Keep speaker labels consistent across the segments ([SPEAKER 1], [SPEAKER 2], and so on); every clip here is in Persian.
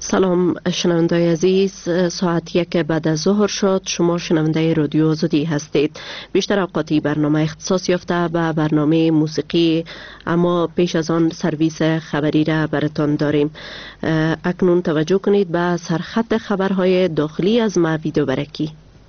[SPEAKER 1] سلام شنوندای عزیز، ساعت 1 بعد از ظهر شد. شما شنونده رادیو آزادی هستید. بیشتر اوقاتی برنامه اختصاص یافته به برنامه موسیقی، اما پیش از آن سرویس خبری را براتان داریم. اکنون توجه کنید به سرخط خبرهای داخلی از معویدو برکی.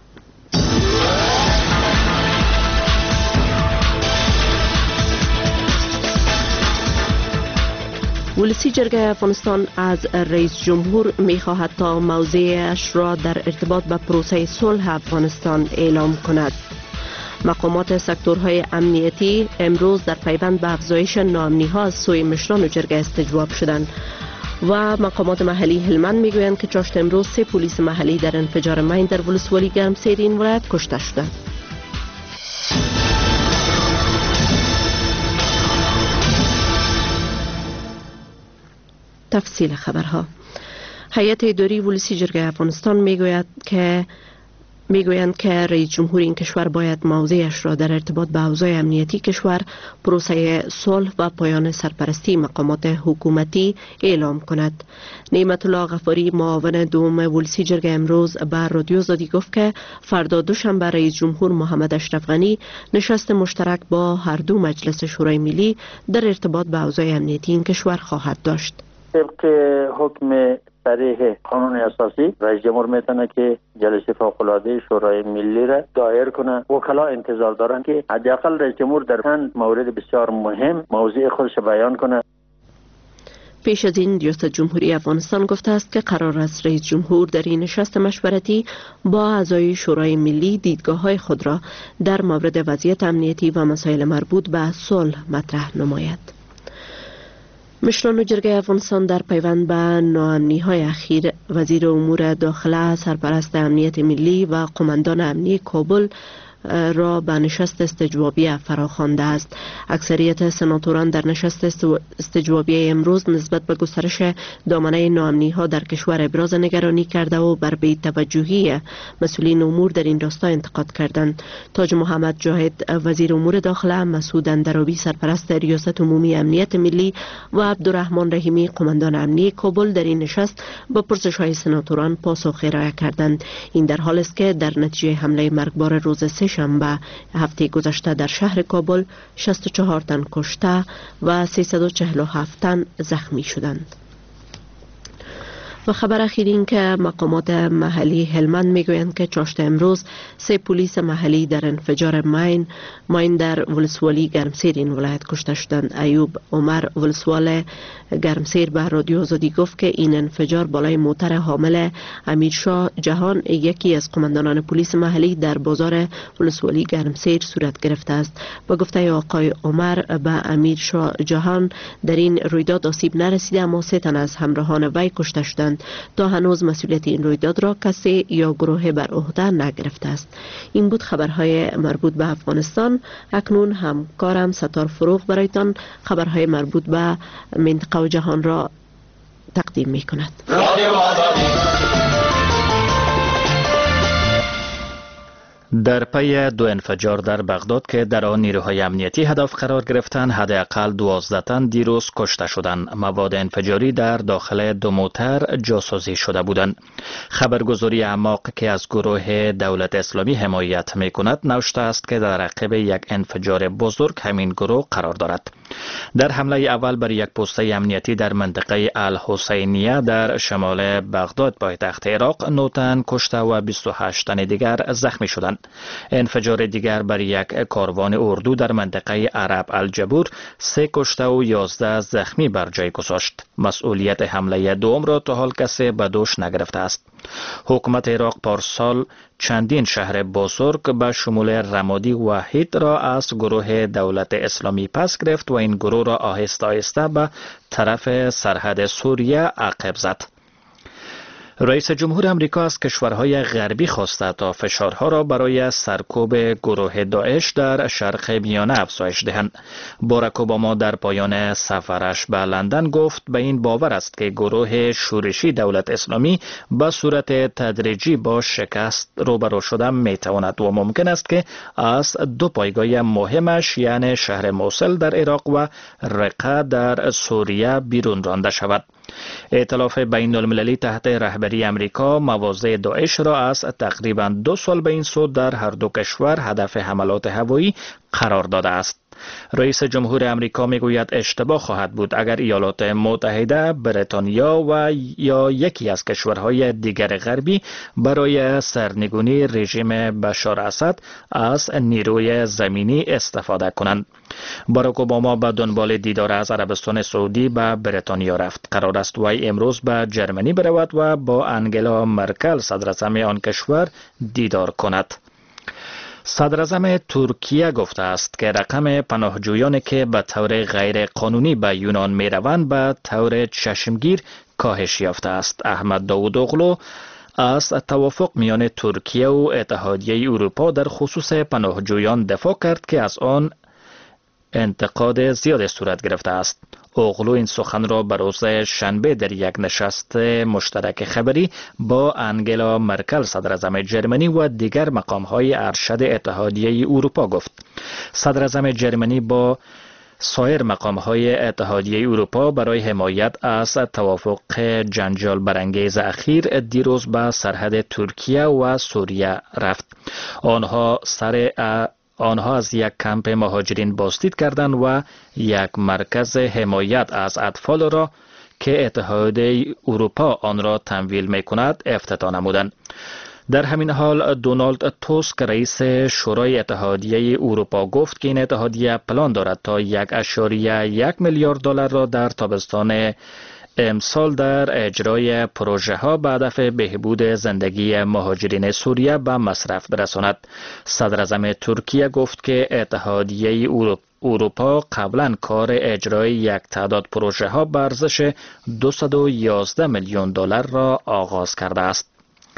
[SPEAKER 1] ولسی جرگه افغانستان از رئیس جمهور می‌خواهد تا موضعش را در ارتباط به پروسه صلح افغانستان اعلام کند. مقامات سکتورهای امنیتی امروز در پیوند به افزایش ناامنی‌ها از سوی مشران جرگه استجواب شدند و مقامات محلی هلمند میگویند که چاشت امروز 3 پلیس محلی در انفجار مین در ولسوالی گرمسیر این ولایت کشته شدند. تفصیل خبرها. هیئت اداری ولسی جرگه افغانستان میگویند که رئیس جمهور این کشور باید موضعش را در ارتباط به اوضاع امنیتی کشور، پروسه صلح و پایان سرپرستی مقامات حکومتی اعلام کند. نعمت الله غفاری معاون دوم ولسی جرگه امروز به رادیو آزادی گفت که فردا دوشنبه رئیس جمهور محمد اشرف غنی نشست مشترک با هر دو مجلس شورای ملی در ارتباط به اوضاع امنیتی این کشور خواهد داشت.
[SPEAKER 2] طبق حکم صریح قانون اساسی رئیس جمهور میتونه که جلسه فوق العاده شورای ملی را دایر کنه. وکلا انتظار دارن که حداقل رئیس جمهور در چند مورد بسیار مهم موضوع خودش بیان کنه.
[SPEAKER 1] پیش از این ریاست جمهوری افغانستان گفته است که قرار است رئیس جمهور در این نشست مشورتی با اعضای شورای ملی دیدگاه‌های خود را در مورد وضعیت امنیتی و مسائل مربوط به صلح مطرح نماید. مشران جرگه افغانستان در پیوند به ناامنی‌های اخیر وزیر امور داخله، سرپرست امنیت ملی و قماندان امنی کابل را به نشست استجوابی فراخوانده است. اکثریت سناتوران در نشست استجوابی امروز نسبت به گسترش دامنه ناامنی‌ها در کشور ابراز نگرانی کرده و بر بی‌توجهی مسئولین امور در این راستا انتقاد کردند. تاج محمد جاهد وزیر امور داخله، مسعود اندرابی سرپرست ریاست عمومی امنیت ملی و عبدالرحمن رحیمی قماندان امنی کابل در این نشست با پرسش‌های سناتوران پاسخ ارائه کردند. این در حالی است که در نتیجه حمله مرگبار روز شنبه هفته گذشته در شهر کابل 64 تن کشته و 347 تن زخمی شدند. و خبر اخیر این که مقامات محلی هلمند میگویند که چاشت امروز 3 پلیس محلی در انفجار مین در ولسوالی گرمسیر این ولایت کشته شدند. ایوب عمر ولسوال گرمسیر به رادیو آزادی گفت که این انفجار بالای موتر حامل امیرشاه جهان، یکی از قماندانان پلیس محلی در بازار ولسوالی گرمسیر صورت گرفته است. با گفته آقای عمر به امیرشاه جهان در این رویداد آسیب نرسیده، اما 3 تن از همراهان وی کشته شدند. تا هنوز مسئولیت این رویداد را کسی یا گروه بر عهده نگرفته است. این بود خبرهای مربوط به افغانستان. اکنون همکارم ستار فروغ برایتان خبرهای مربوط به منطقه و جهان را تقدیم می کند.
[SPEAKER 3] در پی 2 انفجار در بغداد که در آن نیروهای امنیتی هدف قرار گرفتند، حداقل 12 تن دیروز کشته شدند. مواد انفجاری در داخل 2 موتر جاسازی شده بودند. خبرگزاری اعماق که از گروه دولت اسلامی حمایت می‌کند نوشته است که در عقب یک انفجار بزرگ همین گروه قرار دارد. در حمله اول بر یک پست امنیتی در منطقه الحسینیه در شمال بغداد پایتخت عراق 9 تن کشته و 28 تن دیگر زخمی شدند. انفجار دیگر بر یک کاروان اردو در منطقه عرب الجبور 3 کشته و 11 زخمی بر جای گذاشت. مسئولیت حمله دوم را تا حال کسی به دوش نگرفته است. حکومت عراق پارسال چندین شهر بزرگ به شمول رمادی و هید را از گروه دولت اسلامی پس گرفت و این گروه را آهسته آهسته به طرف سرحد سوریه عقب زد. رئیس جمهور امریکا از کشورهای غربی خواسته تا فشارها را برای سرکوب گروه داعش در شرق میانه افزایش دهند. باراک اوباما در پایان سفرش به لندن گفت به این باور است که گروه شورشی دولت اسلامی به صورت تدریجی با شکست روبرو شدن میتواند و ممکن است که از 2 پایگاه مهمش یعنی شهر موصل در عراق و رقه در سوریه بیرون رانده شود. ائتلاف بین المللی تحت رهبری امریکا مواضع داعش را از تقریباً 2 سال به این سو در هر دو کشور هدف حملات هوایی قرار داده است. رئیس جمهور امریکا میگوید اشتباه خواهد بود اگر ایالات متحده، بریتانیا و یا یکی از کشورهای دیگر غربی برای سرنگونی رژیم بشار اسد از نیروی زمینی استفاده کنند. باراک اوباما به دنبال دیدار از عربستان سعودی به بریتانیا رفت. قرار است وی امروز به جرمنی برود و با انگلا مرکل صدراعظم آن کشور دیدار کند. صدراعظم ترکیه گفته است که رقم پناهجویانی که به طور غیر قانونی به یونان می روند به طور چشمگیر کاهش یافته است. احمد داوودوغلو از توافق میان ترکیه و اتحادیه اروپا در خصوص پناهجویان دفاع کرد که از آن انتقاد زیاد صورت گرفته است. اوغلو این سخن را به روز شنبه در یک نشست مشترک خبری با انگلا مرکل صدراعظم جرمنی و دیگر مقام‌های ارشد اتحادیه اروپا گفت. صدراعظم جرمنی با سایر مقام‌های اتحادیه اروپا برای حمایت از توافق جنجال برانگیز اخیر دیروز به سرحد ترکیه و سوریه رفت. آنها از یک کمپ مهاجرین بازدید کردند و یک مرکز حمایت از اطفال را که اتحادیه اروپا آن را تمویل می‌کند افتتاح نمودند. در همین حال دونالد توسک رئیس شورای اتحادیه اروپا گفت که این اتحادیه پلان دارد تا 1.1 میلیارد دلار را در تابستان امسال در اجرای پروژه ها به هدف بهبود زندگی مهاجرین سوریه به مصرف برساند. صدراعظم ترکیه گفت که اتحادیه اروپا قبلا کار اجرای یک تعداد پروژه ها به ارزش 211 میلیون دلار را آغاز کرده است.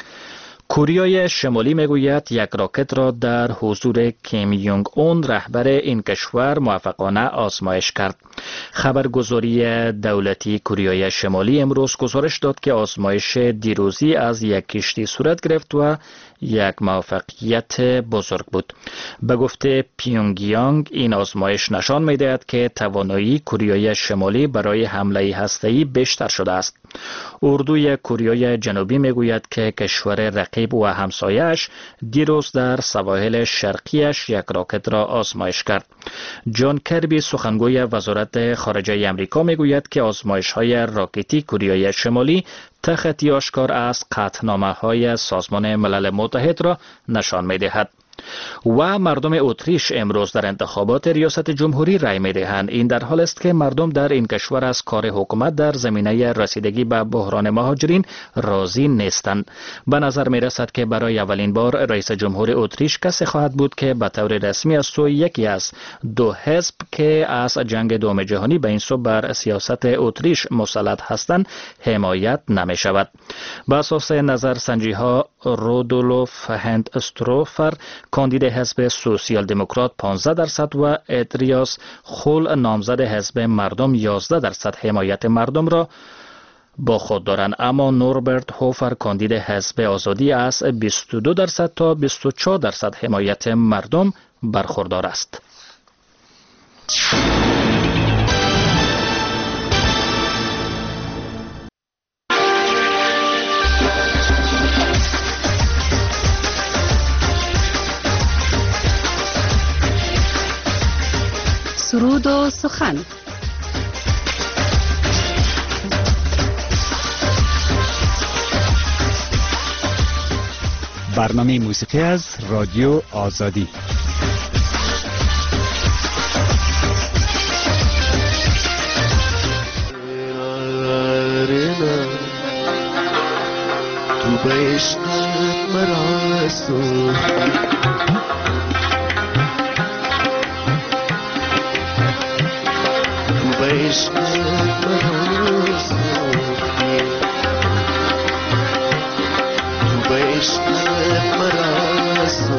[SPEAKER 3] کره شمالی میگوید یک راکت را در حضور کیم یونگ اون رهبر این کشور موفقانه آزمایش کرد. خبرگزاری دولتی کره شمالی امروز گزارش داد که آزمایش دیروزی از یک کشتی صورت گرفت و یک موفقیت بزرگ بود. به گفته پیونگیانگ این آزمایش نشان می‌دهد که توانایی کره شمالی برای حمله هسته‌ای بیشتر شده است. اردوی کره جنوبی میگوید که کشور رقیب و همسایه‌اش دیروز در سواحل شرقیش یک راکت را آزمایش کرد. جان کربی سخنگوی وزارت خارجه آمریکا میگوید که آزمایش‌های راکتی کره شمالی تخطی آشکار از قطعنامه‌های سازمان ملل متحد را نشان می‌دهد. و مردم اتریش امروز در انتخابات ریاست جمهوری رای می‌دهند. این در حال است که مردم در این کشور از کار حکومت در زمینه رسیدگی به بحران مهاجرین راضی نیستند. به نظر می‌رسد که برای اولین بار رئیس جمهور اتریش کسی خواهد بود که به طور رسمی از سوی یکی از دو حزب که از جنگ دوم جهانی به این سو بر سیاست اتریش مسلط هستند حمایت نمی‌شود. بر اساس نظرسنجی‌ها رودولف هندستروفر کاندید حزب سوسیال دموکرات 15% و ادریاس خول نامزد حزب مردم 11% حمایت مردم را با خود دارند، اما نوربرت هوفر کاندید حزب آزادی از 22% تا 24% حمایت مردم برخوردار است.
[SPEAKER 4] سرود و سخن.
[SPEAKER 5] برنامه موسیقی از رادیو آزادی.
[SPEAKER 6] تو بهشت مراسو عشق مراسو تو به عشق مراسو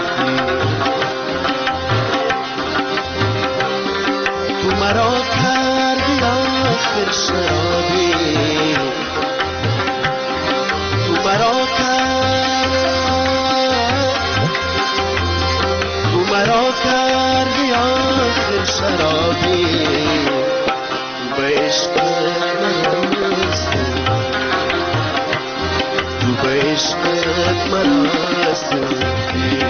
[SPEAKER 6] تو مرا کردی آخر شرابی تو مرا کردی آخر شرابی عشق مراسو مرا سوختی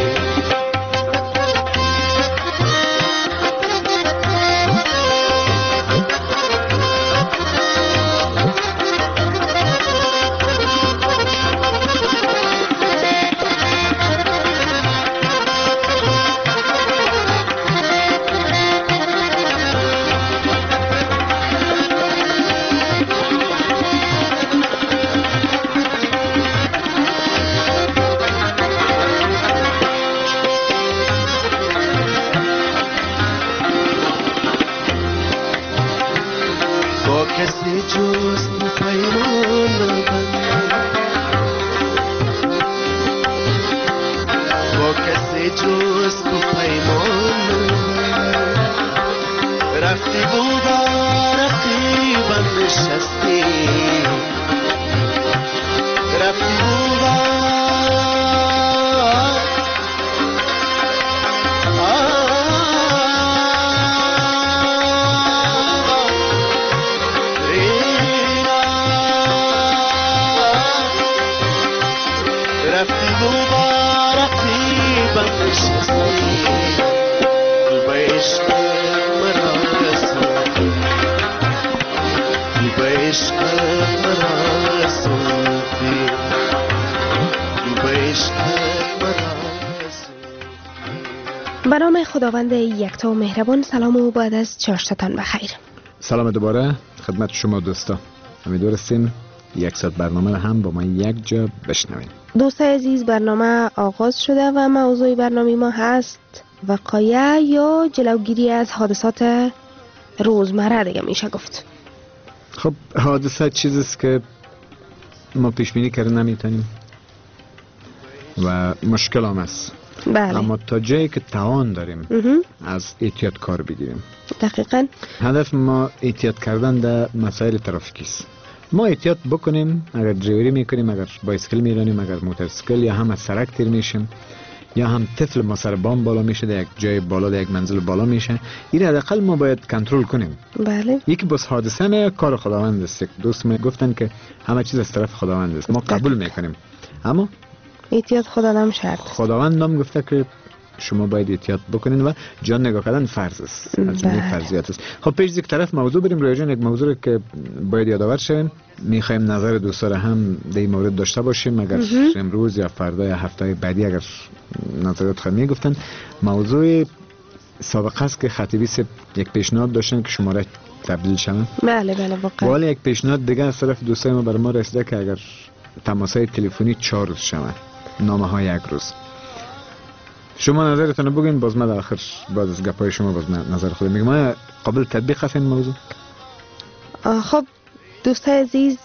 [SPEAKER 6] کسی جز پیمان نبندم با کسی جز پیمان نبندم رفتی بودا رقیبم نشستی رفتی بودا
[SPEAKER 7] به نام خداوند یکتا و مهربان. سلام و بعد از چاشتتان بخیر.
[SPEAKER 5] سلام دوباره خدمت شما دوستا. امیدوار هستیم 100 برنامه رو هم با ما یک جا بشنویم.
[SPEAKER 7] دوستای عزیز، برنامه آغاز شده و موضوع برنامه ما هست وقایع یا جلوگیری از حادثات روزمره دیگه میشه گفت.
[SPEAKER 5] خب حادثه چیزیست که ما پیش بینی کرده نمیتونیم و مشکل هم است.
[SPEAKER 7] بله.
[SPEAKER 5] اما تا جایی که توان داریم از احتیاط کار بگیریم.
[SPEAKER 7] دقیقاً
[SPEAKER 5] هدف ما احتیاط کردن در مسائل ترافیکی است. ما احتیاط بکنیم اگر دریوری میکنیم، اگر بایسکل میرانیم، اگر موتورسیکل، یا هم از سرک تیر میشیم، یا هم طفل ما سر بام بالا میشه، در یک جای بالا، در یک منزل بالا میشه، این حداقل ما باید کنترل کنیم.
[SPEAKER 7] بله.
[SPEAKER 5] یکی بس حادثه نه، کار خداوند است. دوست می گفتن که همه چیز از طرف خداوند است، ما قبول میکنیم، اما
[SPEAKER 7] احتیاط خداوند شرط.
[SPEAKER 5] خداوند نام گفته که شما باید احتیاط بکنین و جان نگاه کردن فرض است، از این فرضیات است. خب پیش یک طرف موضوع بریم روی جان، یک موضوع که باید یادآور شویم. میخوایم نظر دوستا را هم در این مورد داشته باشیم، اگر امروز یا فردا یا هفته بعدی اگر نظرات خود میگفتن. موضوع سابقه است که خطیبی یک پیشنهاد داشتن که شماره تبدیل شوند.
[SPEAKER 7] بله بله واقعا.
[SPEAKER 5] ولی یک پیشنهاد دیگه از طرف دوستای ما برای ما رسیده که اگر تماسهای تلفنی 4 روز شوند، نامه ها 1 روز. شما نظرتون بگین، باز من آخر بعد از گپای شما باز نظر خودم میگم. ما قابل تطبیق هست این موضوع؟
[SPEAKER 7] خب دوستای عزیز،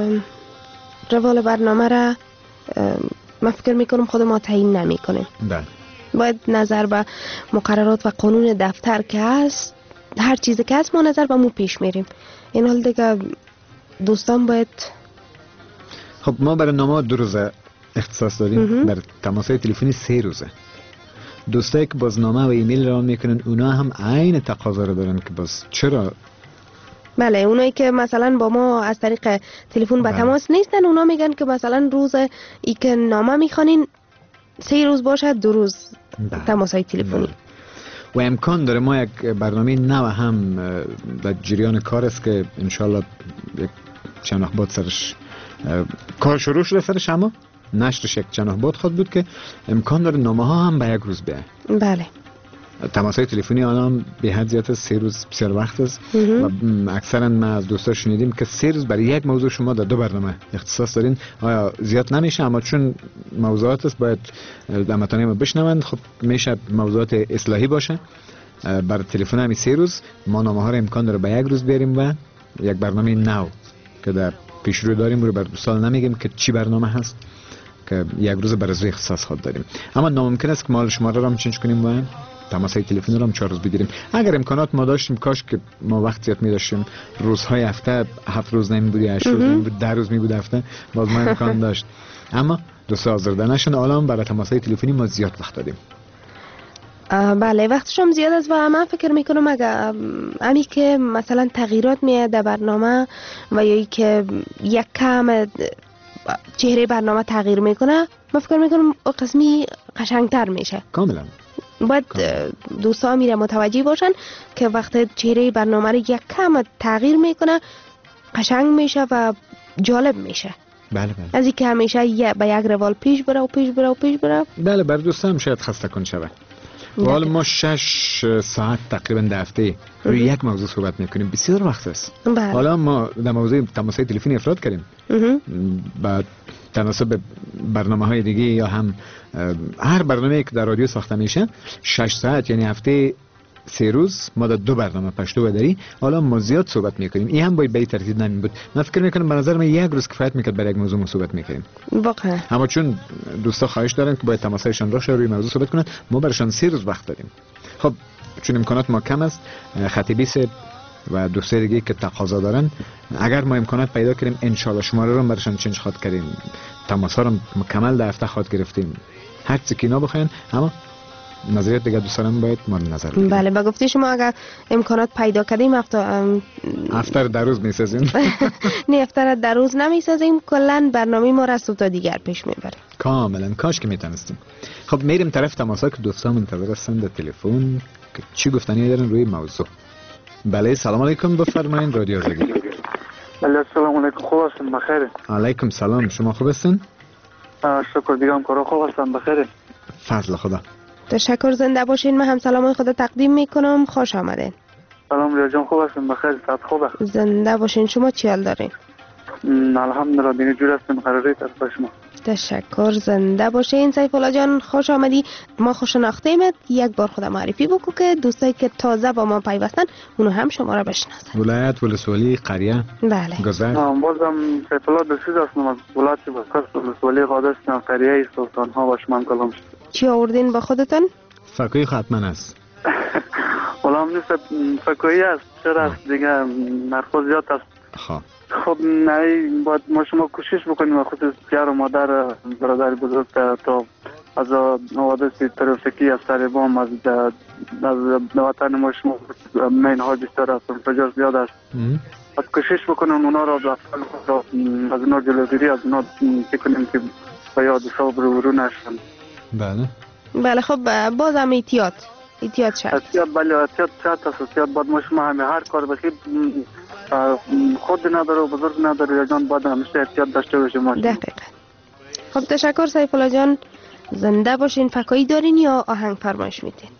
[SPEAKER 7] روال برنامه را من فکر میکنم خود ما تعیین نمیکنیم.
[SPEAKER 5] بله.
[SPEAKER 7] باید نظر به مقررات و قانون دفتر که هست، هر چیزی که هست ما نظر به مو پیش میریم. این حال دیگه دوستان باید.
[SPEAKER 5] خب ما برای نامه 2 روزه اختصاص داریم، برای تماسهای تلفنی 3 روزه. دوستایی که باز نامه و ایمیل را میکنن اونا هم عین تقاضا رو دارن که باز چرا.
[SPEAKER 7] بله، اونایی که مثلا با ما از طریق تلفن به تماس نیستن، اونا میگن که مثلا روز ای که نامه میخوانین 3 روز باشه، 2 روز تماسهای تلفنی.
[SPEAKER 5] و امکان داره ما یک برنامه نو هم در جریان کار است که انشالله یک چند وقت بعد سرش کار شروع شده سرش، اما نشرش یک چند وقت بعد خواهد بود که امکان داره نامه ها هم به 1 روز بیه.
[SPEAKER 7] بله.
[SPEAKER 5] تماسهای تلفنی آن هم به حد زیاد 3 روز بسیار وقت است و اکثرا ما از دوستا شنیدیم که 3 روز برای یک موضوع شما در 2 برنامه اختصاص دارین. آیا زیاد نمیشه؟ اما چون موضوعات است باید هموطنان ما بشنوند. خب میشه موضوعات اصلاحی باشه. برای تلفن هم 3 روز ما نامه ها را امکان داره به 1 روز بیاریم و یک برنامه نو که در پیش رو داریم رو بر دوستان نمیگیم که چی برنامه هست، که 1 روز برای زوی اختصاص خود داریم. اما ناممکن است که مال شماره را هم چنج کنیم و تماسهای تلفنی را هم 4 روز بگیریم. اگر امکانات ما داشتیم، کاش که ما وقت زیاد می داشتیم، روزهای هفته 7 روز نمی بودی، 8 روز نمی بود، 10 روز می بود هفته، باز ما امکان داشت. اما دوستا آزرده نشن، الان برای تماسهای تلفنی ما زیاد وقت دادیم.
[SPEAKER 7] بله، وقتش هم زیاد است و من فکر میکنم اگر امی که مثلا تغییرات میاد در برنامه و یا ای که یک کم چهره برنامه تغییر میکنه، من فکر میکنم قسمی قشنگتر میشه.
[SPEAKER 5] کاملا.
[SPEAKER 7] باید دوستا میره متوجه باشن که وقت چهره برنامه رو یک کم تغییر میکنه قشنگ میشه و جالب میشه.
[SPEAKER 5] بله بله.
[SPEAKER 7] از اینکه همیشه به یک روال پیش بره و پیش بره و پیش بره.
[SPEAKER 5] بله، بر دوستان شاید خسته کن شود. حالا ما 6 ساعت تقریبا در هفته روی یک موضوع صحبت میکنیم، بسیار وقت است.
[SPEAKER 7] بله.
[SPEAKER 5] حالا ما در موضوع تماس‌های تلفنی افراد کردیم. بعد تناسب برنامه‌های دیگه یا هم هر برنامه‌ای که در رادیو ساخته میشه 6 ساعت یعنی هفته 3 روز ما در 2 برنامه پشتو و دری حالا ما زیاد صحبت میکنیم. این هم باید به ترتیب نمی بود. من فکر میکنم به نظر من یک روز کفایت میکرد برای یک موضوع صحبت میکنیم.
[SPEAKER 7] واقعا.
[SPEAKER 5] اما چون دوستا خواهش دارن که باید تماسایشان روش روی موضوع صحبت کنند، ما برشان 3 روز وقت داریم. خب چون امکانات ما کم است، خطیبی و دوستای دیگه که تقاضا دارن، اگر ما امکانات پیدا کردیم ان شاء الله شماره رو برشان چنج خاط کردیم، تماسا رو مکمل در هفته خاط گرفتیم، هر چیزی که اینا بخواین. اما نظریات دیگه دوستان باید ما نظر بدیم.
[SPEAKER 7] بله، با گفته شما اگر امکانات پیدا کردیم
[SPEAKER 5] افتر در روز میسازیم.
[SPEAKER 7] نه، افتر در روز نمیسازیم، کلا برنامه ما را تا دیگر پیش میبریم.
[SPEAKER 5] کاملا. کاش که میتونستیم. خب میریم طرف تماسا که دوستان منتظر هستن در تلفن که چی گفتنی دارن روی موضوع. بله، سلام علیکم، بفرمایید. رادیو زدی.
[SPEAKER 8] بله، سلام علیکم. خوب هستین؟ بخیر.
[SPEAKER 5] علیکم سلام. شما خوب هستین؟
[SPEAKER 8] شکر دیگم کارا خوب هستن. بخیر.
[SPEAKER 5] فضل خدا.
[SPEAKER 7] تشکر، زنده باشین. من هم سلام خدا تقدیم میکنم. خوش آمدین.
[SPEAKER 8] سلام ریا جان، خوب هستین؟ بخیر، صحت خوبه؟
[SPEAKER 7] زنده باشین. شما چی حال دارین؟
[SPEAKER 8] الحمدلله دیگه جور هستیم. قراره از شما.
[SPEAKER 7] تشکر، زنده باشین. سیف الله جان خوش آمدی. ما خوش شناختیمت. یک بار خود معرفی بکو که دوستایی که تازه با ما پیوستن اونو هم شما را بشناسن.
[SPEAKER 5] ولایت، ولسوالی، قریه.
[SPEAKER 7] بله.
[SPEAKER 5] گذر.
[SPEAKER 8] بازم سیف الله دلسیز هستم از ولایت بسکس، ولسوالی قادستان، قریه سلطان ها. با شما کلام شد.
[SPEAKER 7] چی آوردین با خودتون؟
[SPEAKER 5] فکوی ختمن است.
[SPEAKER 8] والا هم نیست، فکوی است. چرا است دیگه، نرخو زیاد است. خب نه، باید ما شما کوشش بکنیم و خود پدر و مادر برادر بزرگ تا از حوادث ترافیکی از سر بام از وطن ما شما مین ها بسیار است، انفجار زیاد است. باید کوشش بکنیم اونا را از اونا جلوگیری از اونا بکنیم که با یاد صبر رو نشن.
[SPEAKER 7] بله. خب بازم احتیاط شد.
[SPEAKER 8] بله، احتیاط شد است. احتیاط باید ما شما همه هر کار بخیر خود نداره و بزرگ نداره یا جان، باید همیشه احتیاط داشته باشیم.
[SPEAKER 7] دقیقا. خب تشکر سیف الله جان، زنده باشین. فکایی دارین یا آهنگ فرمایش میدین؟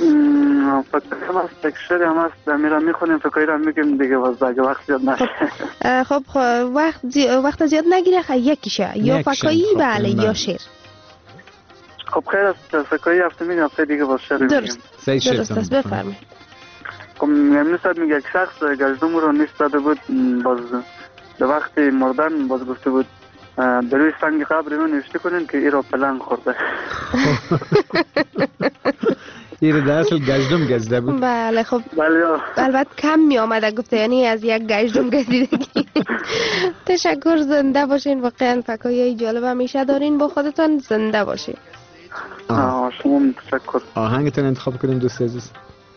[SPEAKER 8] فکایی هم هست، تکشری هم هست، میرم میخونیم، فکایی رو هم میگیم دیگه، باز دیگه وقت زیاد نگیره.
[SPEAKER 7] خب وقت زیاد نگیره، یکیشه یا فکایی بله یا شعر.
[SPEAKER 8] خب خیر است، فکایی هفته میگیم، هفته دیگه باز شعر میگیم.
[SPEAKER 7] درست است، بفرمایید.
[SPEAKER 8] خب امروز میگه یک شخص گشتم رو نیست داده بود، باز به وقت مردن باز گفته بود در روی سنگ قبر من نوشته کنین که ای را پلنگ خورده.
[SPEAKER 5] ای را در اصل گشتم گزیده بود.
[SPEAKER 7] بله. خب
[SPEAKER 8] بله،
[SPEAKER 7] البته کم می آمده گفته، یعنی از یک گشتم گزیدگی. تشکر، زنده باشین. واقعا فکایی جالب همیشه دارین با خودتان. زنده باشین.
[SPEAKER 8] شما تشکر.
[SPEAKER 5] آهنگتون انتخاب کنین دوست عزیز.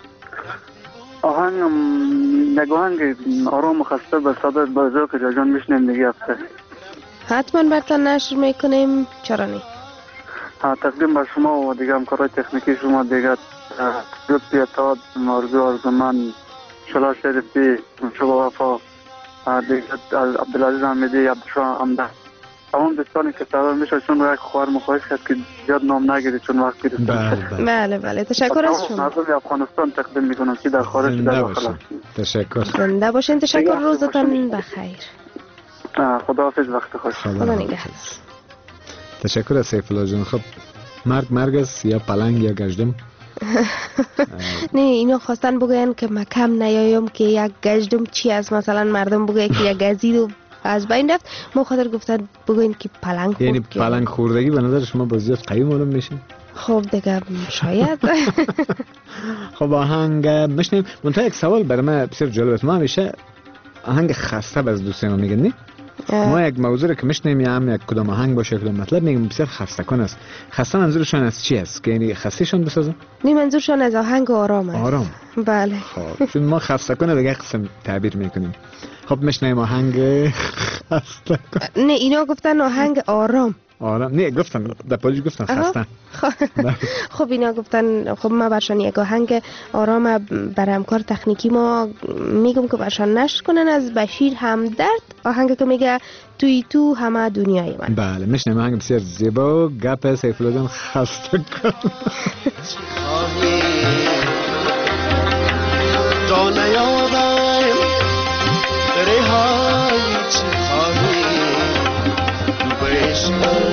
[SPEAKER 8] آهنگم یک آهنگ آرام و خسته به صدای بازار که جان میشنیم دیگه هفته
[SPEAKER 7] حتما برتان نشر میکنیم. چرا نی؟
[SPEAKER 8] تقدیم بر شما و دیگه همکارای تکنیکی شما دیگه، لطفی اتحاد، آرزو من، شلا شریفی، شبا وفا، دیگه عبدالعزیز حمیدی، عبدالشاه امده، تمام دوستانی که سوار میشه، چون یک خوار مخواهش کرد که زیاد نام نگیری چون وقت گیرید.
[SPEAKER 7] بله. تشکر از شما.
[SPEAKER 8] نظر افغانستان تقدیم میکنم که در خارج در داخل.
[SPEAKER 5] تشکر.
[SPEAKER 7] زنده باشین. تشکر، روزتان بخیر.
[SPEAKER 8] خداحافظ، وقت خوش.
[SPEAKER 7] خدا نگهدار.
[SPEAKER 5] تشکر از سیف الله جان. خب مرگ است یا پلنگ یا گشتم؟
[SPEAKER 7] نه، اینو خواستن بگوین که من کم نیایم که یک گشتم چی از مثلا مردم بگوین که یک گزید و از بین رفت. ما خاطر گفتن بگوین که پلنگ خورد.
[SPEAKER 5] یعنی پلنگ خوردگی به نظر شما باز زیاد قوی معلوم میشه؟
[SPEAKER 7] خب دیگه شاید.
[SPEAKER 5] خب آهنگ میشنیم. منتها یک سوال برای من بسیار جالب است. ما همیشه آهنگ خسته از دوستان میگن نه؟ ما یک موضوع که میشنیم یک کدام آهنگ باشه کدام مطلب میگم بسیار خسته کن است. خسته منظورشان از چی است که یعنی خستهشان بسازن؟
[SPEAKER 7] نه منظورشان از آهنگ آرام است.
[SPEAKER 5] آرام.
[SPEAKER 7] بله.
[SPEAKER 5] خب چون ما خسته کنه دیگه قسم تعبیر میکنیم. خب میشنیم آهنگ خسته کن.
[SPEAKER 7] نه اینا گفتن آهنگ آرام.
[SPEAKER 5] آرام نه گفتن در پاریس گفتن خسته.
[SPEAKER 7] خب اینا گفتن خب ما برشان یک آهنگ آرام بر همکار تکنیکی ما میگم که برشان نشر کنن از بشیر همدرد آهنگ که میگه توی تو همه دنیای من.
[SPEAKER 5] بله میشنیم آهنگ بسیار زیبا گپ سیف الله جان خسته کن.
[SPEAKER 6] تا نیابم رهایی چی خواهی بشکن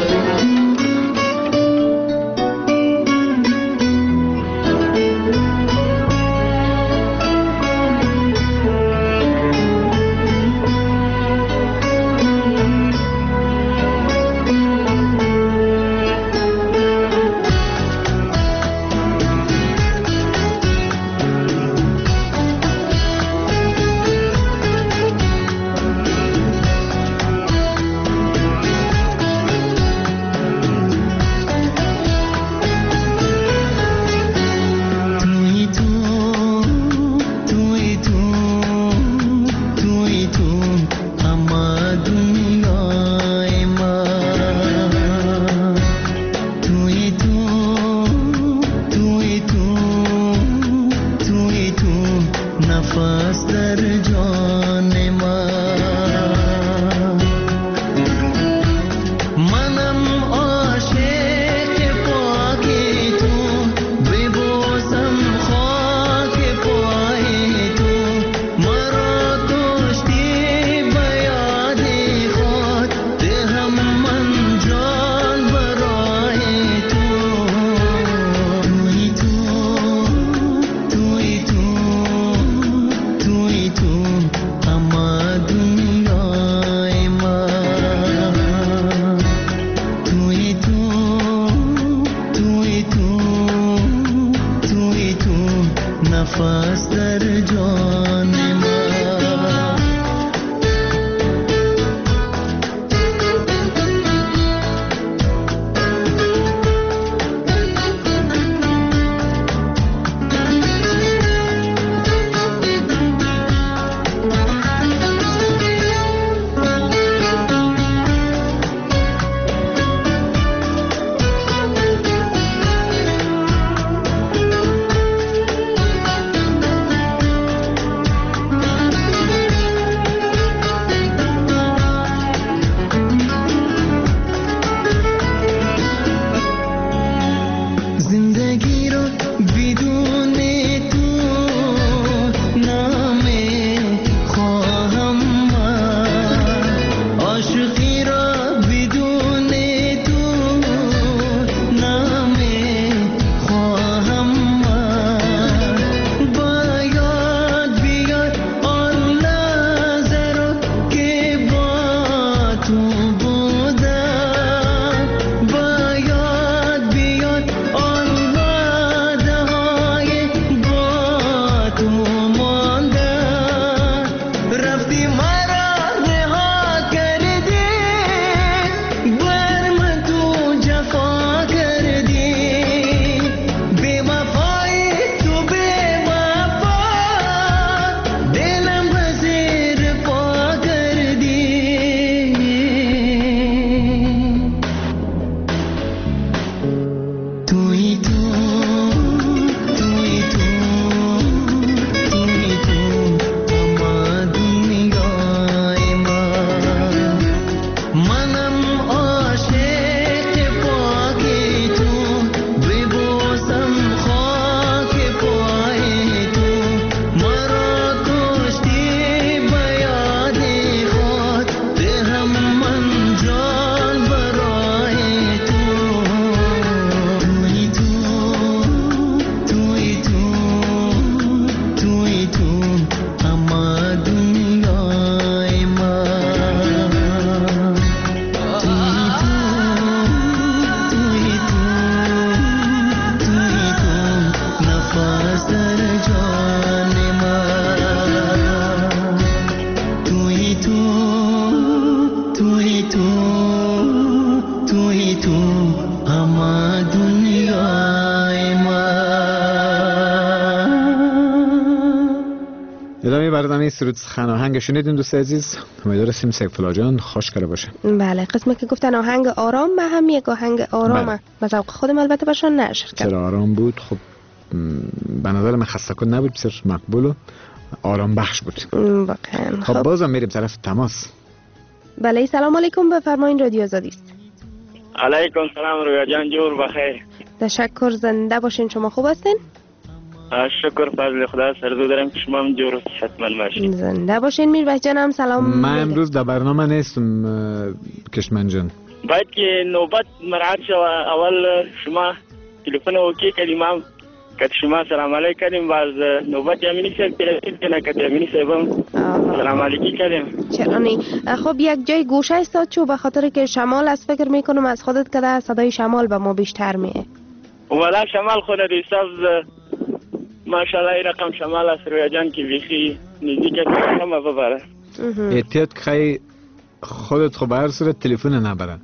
[SPEAKER 5] برنامه سرود سخن آهنگ شنیدین دوست عزیز. امیدوارم سیف الله جان خوش کرده باشه.
[SPEAKER 7] بله، قسمی که گفتن آهنگ آرام، من هم یک آهنگ آرامه به ذوق خودم البته برشان نشر کردم.
[SPEAKER 5] چرا آرام بود؟ خب به نظر من خسته کن نبود، بسیار مقبول و آرام بخش بود.
[SPEAKER 7] واقعا.
[SPEAKER 5] خب بازم میریم طرف تماس.
[SPEAKER 7] بله، سلام علیکم، بفرمایید، رادیو آزادی است.
[SPEAKER 9] علیکم سلام رویا جان، جور بخیر.
[SPEAKER 7] تشکر، زنده باشین. شما خوب هستین؟
[SPEAKER 9] شکر فضل خدا، سرزو دارم که شما هم جور و صحتمند باشین.
[SPEAKER 7] زنده باشین. میربخش جانم سلام.
[SPEAKER 5] من امروز در برنامه نیستم کشمن جان.
[SPEAKER 9] باید که نوبت مراعات شود. اول شما تلفن اوکی کردیم، هم که شما سلام علیک کردیم، باز نوبت یامینی صاحب تلفن کنه که یامینی صاحب سلام علیکی کردیم.
[SPEAKER 7] چرا نی؟ خب یک جای گوشه استاد چو، به خاطر که شمال از فکر میکنم از خودت که صدای شمال به ما بیشتر میه.
[SPEAKER 9] ولی شمال خود دیساز ماشاءالله این رقم شمال است رویا جان که بیخی نزدیک همه ببره.
[SPEAKER 5] احتیاط که خودت خب هر صورت تلفن نبره.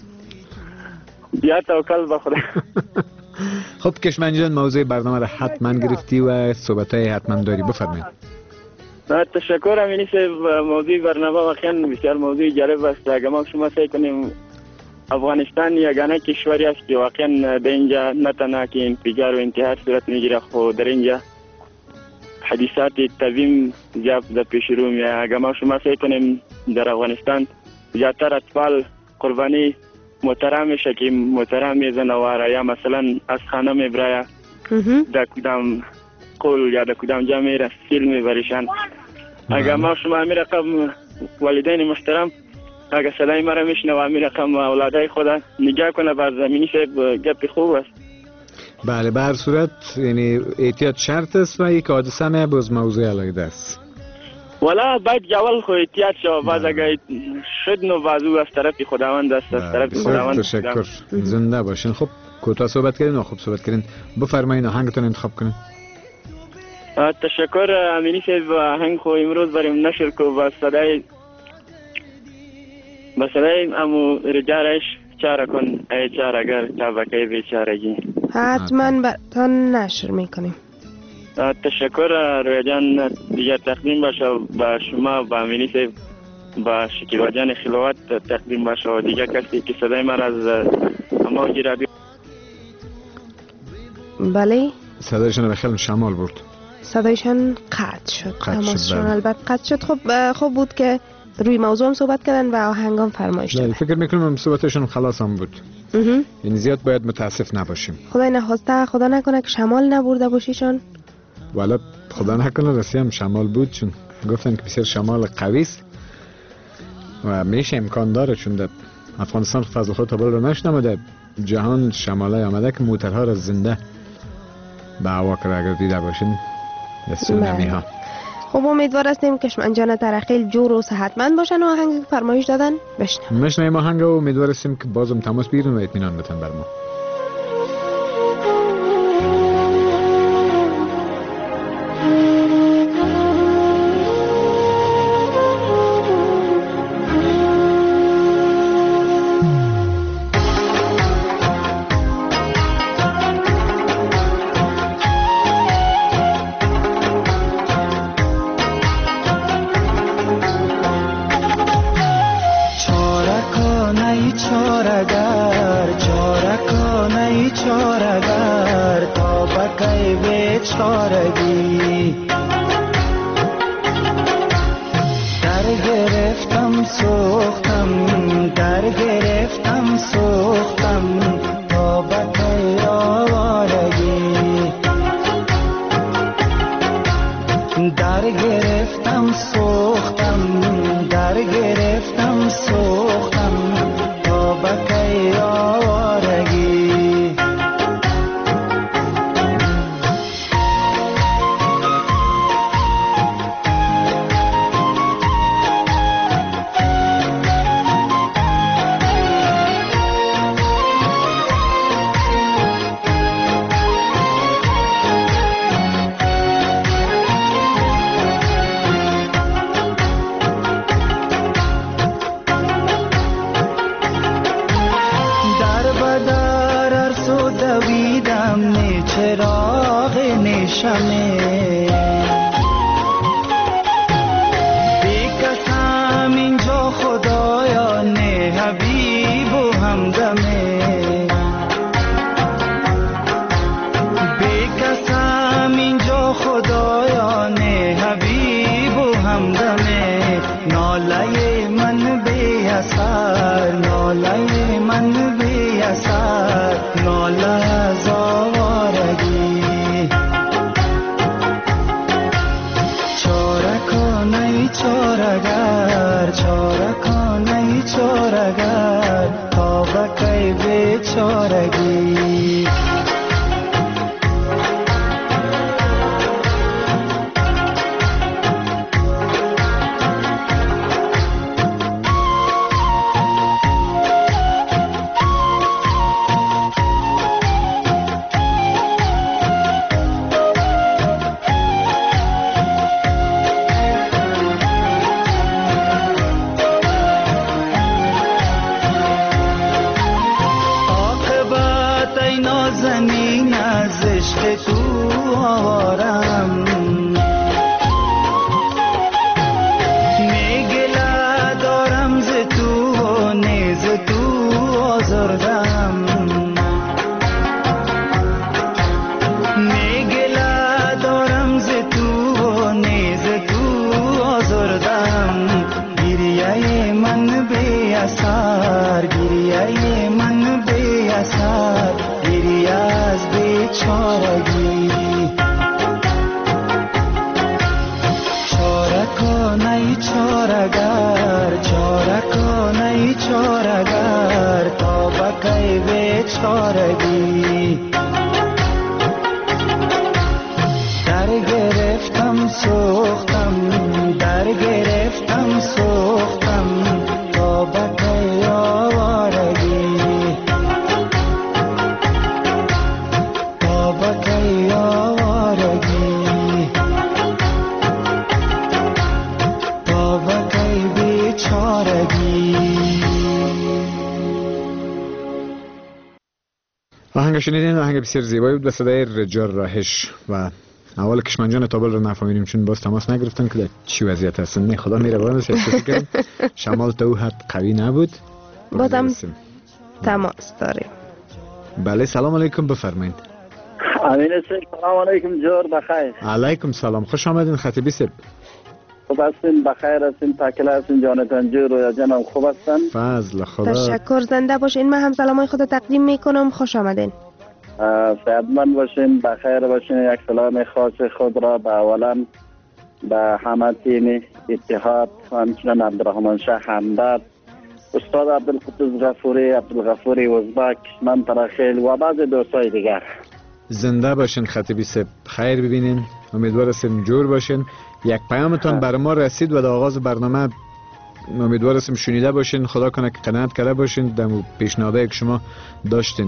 [SPEAKER 9] یا توکل به خدا.
[SPEAKER 5] خب کشمن جان، موضوع برنامه را حتما گرفتی و صحبتای حتما داری، بفرمایید.
[SPEAKER 9] تشکر امینی صاحب. موضوع برنامه واقعا بسیار موضوع جالب است. اگر ما شما سعی کنیم، افغانستان یگانه کشوری است که واقعا در اینجا نه تنها که انفجار و انتحار صورت میگیره، خود در اینجا حادثات طبیعی زیاد در پیش رو میاد. اگر ما شما سعی کنیم در افغانستان زیادتر اطفال قربانی محترم میشه که محترم زنواره یا مثلا از خانه میبره در کدام قول یا در کدام جا میره سیل میبریشن. اگر ما شما می رقم والدین محترم اگر صدای مرا میشنه و می رقم اولادای خدا نگاه کنه بر زمینی صاحب گپ خوب است.
[SPEAKER 5] بله، به هر صورت یعنی احتیاط شرط است و یک حادثه نه باز موضوع علیده است.
[SPEAKER 9] والا باید جوال خو احتیاط شو، بعد اگر شد نو بازو از طرف خداوند است، از طرف خداوند.
[SPEAKER 5] تشکر، زنده باشین. خب کوتاه صحبت کردین و خوب صحبت کردین، بفرمایید آهنگتون انتخاب کنین.
[SPEAKER 9] تشکر امینی صاحب. آهنگ خو امروز بریم نشر کو با صدای امو رجارش چاره کن ای چاره‌گر تا بکی بیچارگی.
[SPEAKER 7] حتما براتون نشر میکنیم.
[SPEAKER 9] تشکر رویا جان. دیگر تقدیم باشه با شما، با امینی صاحب، با شکیبا جان خلوت تقدیم باشه و دیگر کسی که صدای من از امواج رادیو.
[SPEAKER 7] بله،
[SPEAKER 5] صدایشان به خیلی شمال برد.
[SPEAKER 7] صدایشان قطع شد. تماسشان البته قطع شد. خب خوب بود که روی موضوع هم صحبت کردن و آهنگام فرمایش دادن.
[SPEAKER 5] فکر میکنم صحبتشون خلاص هم بود. یعنی زیاد باید متاسف نباشیم.
[SPEAKER 7] خدای نخواسته، خدا نکنه که شمال نبرده باشیشان.
[SPEAKER 5] والا خدا نکنه رسی هم شمال بود، چون گفتن که بسیار شمال قوی است و میشه امکان داره، چون در افغانستان فضل خود تا بالا نشنم و در جهان شمالای آمده که موترها را زنده به هوا کرده. اگر دیده باشین سونامی ها.
[SPEAKER 7] خب امیدوار هستیم که کشمن جان ترخیل جور و صحتمند باشن و آهنگ فرمایش دادن
[SPEAKER 5] بشنویم آهنگ و امیدوار هستیم که بازم تماس بگیرن و اطمینان بدن بر ما.
[SPEAKER 10] اثر ناله من بی اثر ناله از آوارگی چاره کنی چارگر چاره کنی چارگر تا بکی بیچارگی
[SPEAKER 5] آهنگ شنیدین، آهنگ بسیار زیبایی بود به صدای رجال راهش و اول کشمنجان تابل رو نفهمیدیم چون باز تماس نگرفتن که چی وضعیت هستن. خدا میروان است احساس کردم شمال تو حد قوی نبود
[SPEAKER 7] بازم تماس داریم.
[SPEAKER 5] بله سلام علیکم بفرمایید.
[SPEAKER 2] امین سلام علیکم جور بخیر.
[SPEAKER 5] علیکم سلام خوش آمدین خطیبی صاحب.
[SPEAKER 2] خوب هستین بخیر هستین پاکل هستین جانتان جور و جناب خوب هستن
[SPEAKER 5] فضل خدا.
[SPEAKER 7] تشکر زنده باشین. من هم سلامای خود تقدیم میکنم. خوش آمدین.
[SPEAKER 2] صحتمند باشین بخیر باشین. یک سلام خاص خود را به اولا به همه تیم اتحاد و همچنان عبدالرحمن شاه همدرد استاد عبدالقدوس عبدالغفوری ازبک من ترخیل و بعض دوستای دیگر.
[SPEAKER 5] زنده باشین خطیبی صاحب. خیر ببینین. امیدوار هستیم جور باشین. یک پیامتان بر ما رسید و در آغاز برنامه امیدوار هستیم شنیده باشین. خدا کنه که قناعت کرده باشین در پیشنهادایی که شما داشتین.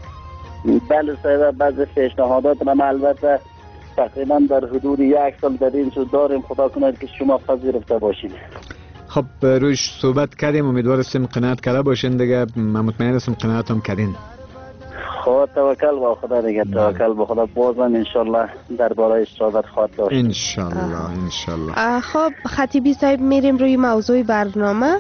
[SPEAKER 2] بله صاحب بعضی پیشنهادات ما البته تقریبا در حدود یک سال در این شد داریم. خدا کنه که شما پذیرفته باشین.
[SPEAKER 5] خب رویش صحبت کردیم امیدوار هستیم قناعت کرده باشین دیگه. من مطمئن هستم قناعت هم کردین.
[SPEAKER 2] خدا توکل با خدا دیگه توکل با خدا بازم انشالله درباره صحبت خواهد داشت
[SPEAKER 5] انشالله.
[SPEAKER 7] خب خطیبی صاحب میریم روی موضوع برنامه.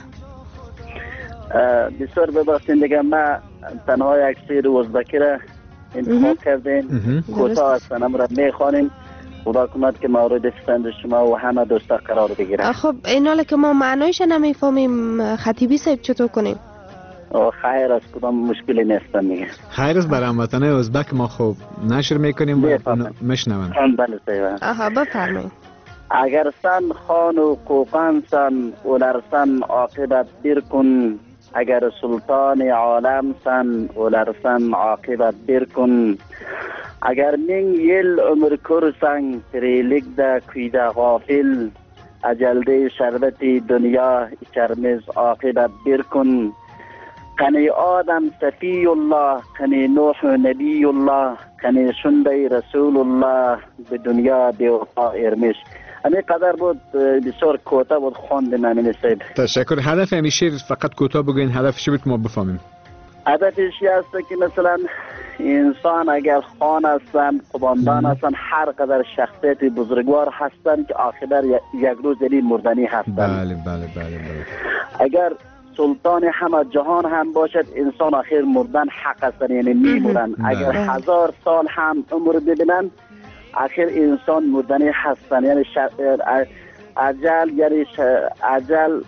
[SPEAKER 2] بسیار ببخشید دیگه ما تنها یک شعر ازبکی را انتخاب کردیم. کوتاه هستن امر میخوانیم. خدا کنه که مورد پسند شما و همه دوستا قرار بگیره.
[SPEAKER 7] خب این حالا که ما معنایش نمیفهمیم خطیبی صاحب چطور کنیم؟
[SPEAKER 2] خیر است کدام مشکلی نیستن میگه.
[SPEAKER 5] خیر است برای هموطنان ازبک ما خوب نشر میکنیم و مشنون.
[SPEAKER 2] بله صحیح.
[SPEAKER 7] بفرمایید.
[SPEAKER 2] اگر سن خان و کوپن سن اولرسن عاقبت بیر کن اگر سلطان عالم سن اولرسن عاقبت بیر کن اگر من یل عمر کرسن تریلک دا کویده غافل اجلده شربت دنیا چرمز عاقبت بیر کن قنی آدم صفی الله قنی نوح نبی الله قنی شنده رسول الله به دنیا بیوفا ارمش. همین قدر بود. بسیار کوتاه بود خواندم امین صاحب.
[SPEAKER 5] تشکر. هدف همیشه فقط کوتاه بگین هدفش بود ما بفهمیم.
[SPEAKER 2] هدفش است که مثلا انسان اگر خان هستن قباندان هستن هر قدر شخصیت بزرگوار هستن که آخر یک روز دلی مردنی هستن.
[SPEAKER 5] بله.
[SPEAKER 2] اگر سلطان همه جهان هم باشد انسان آخر مردن حق هستن یعنی میمونن. اگر 1000 سال هم عمر ببینن آخر انسان مردنی هستن یعنی اجل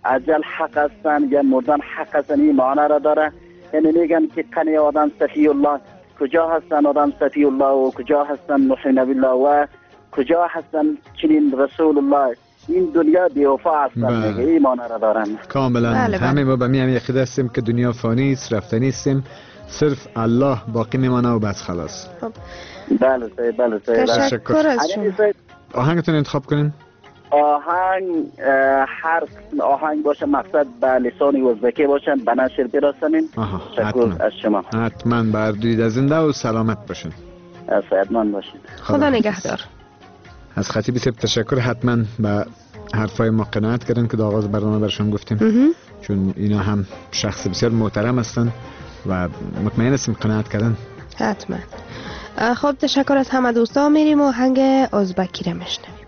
[SPEAKER 11] اجل حق هستن یا مردن حق هستن، این معنی را داره. یعنی میگن که قنی آدم صفی الله، کجا هستن آدم صفی الله و کجا هستن نوح نبی الله و کجا هستن چنین رسول الله. این دنیا بی‌وفا هستن، میگه این معنی را دارن.
[SPEAKER 5] کاملا همه ما به می عقیده هستیم که دنیا فانی است، رفتنی است، صرف الله باقی میمانه و بس خلاص.
[SPEAKER 11] بله
[SPEAKER 7] تشکر از شما.
[SPEAKER 5] آهنگتون انتخاب کنین.
[SPEAKER 11] آهنگ هر آهنگ باشه مقصد به لسان ازبکی باشن به نشر برسانین. تشکر از شما.
[SPEAKER 5] حتما بردید زنده و سلامت باشین.
[SPEAKER 11] صحتمند باشین.
[SPEAKER 7] خدا نگهدار.
[SPEAKER 5] از خطیبی سب تشکر. حتما به حرفای ما قناعت کردن که در آغاز برنامه برشان گفتیم، چون اینا هم شخص بسیار محترم هستن و مطمئن هستیم قناعت کردن.
[SPEAKER 7] حتما. خب تشکر از همه دوستا. میریم و آهنگ ازبکی را میشنویم.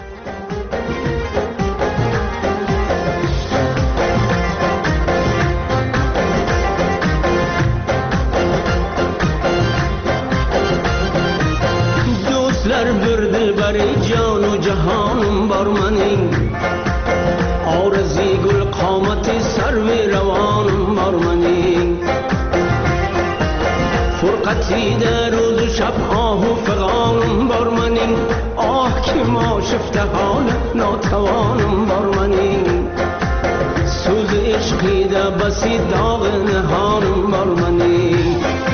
[SPEAKER 10] bir dilbari jonu jahonim bor mening, orzi gul qomati sarvi ravonim bor mening, furqatida ro'zu shab ohu fig'onim bor mening, oh kim oshifta hol notavonim bor mening, so'zi ishqida basi dog'i nihonim bor mening.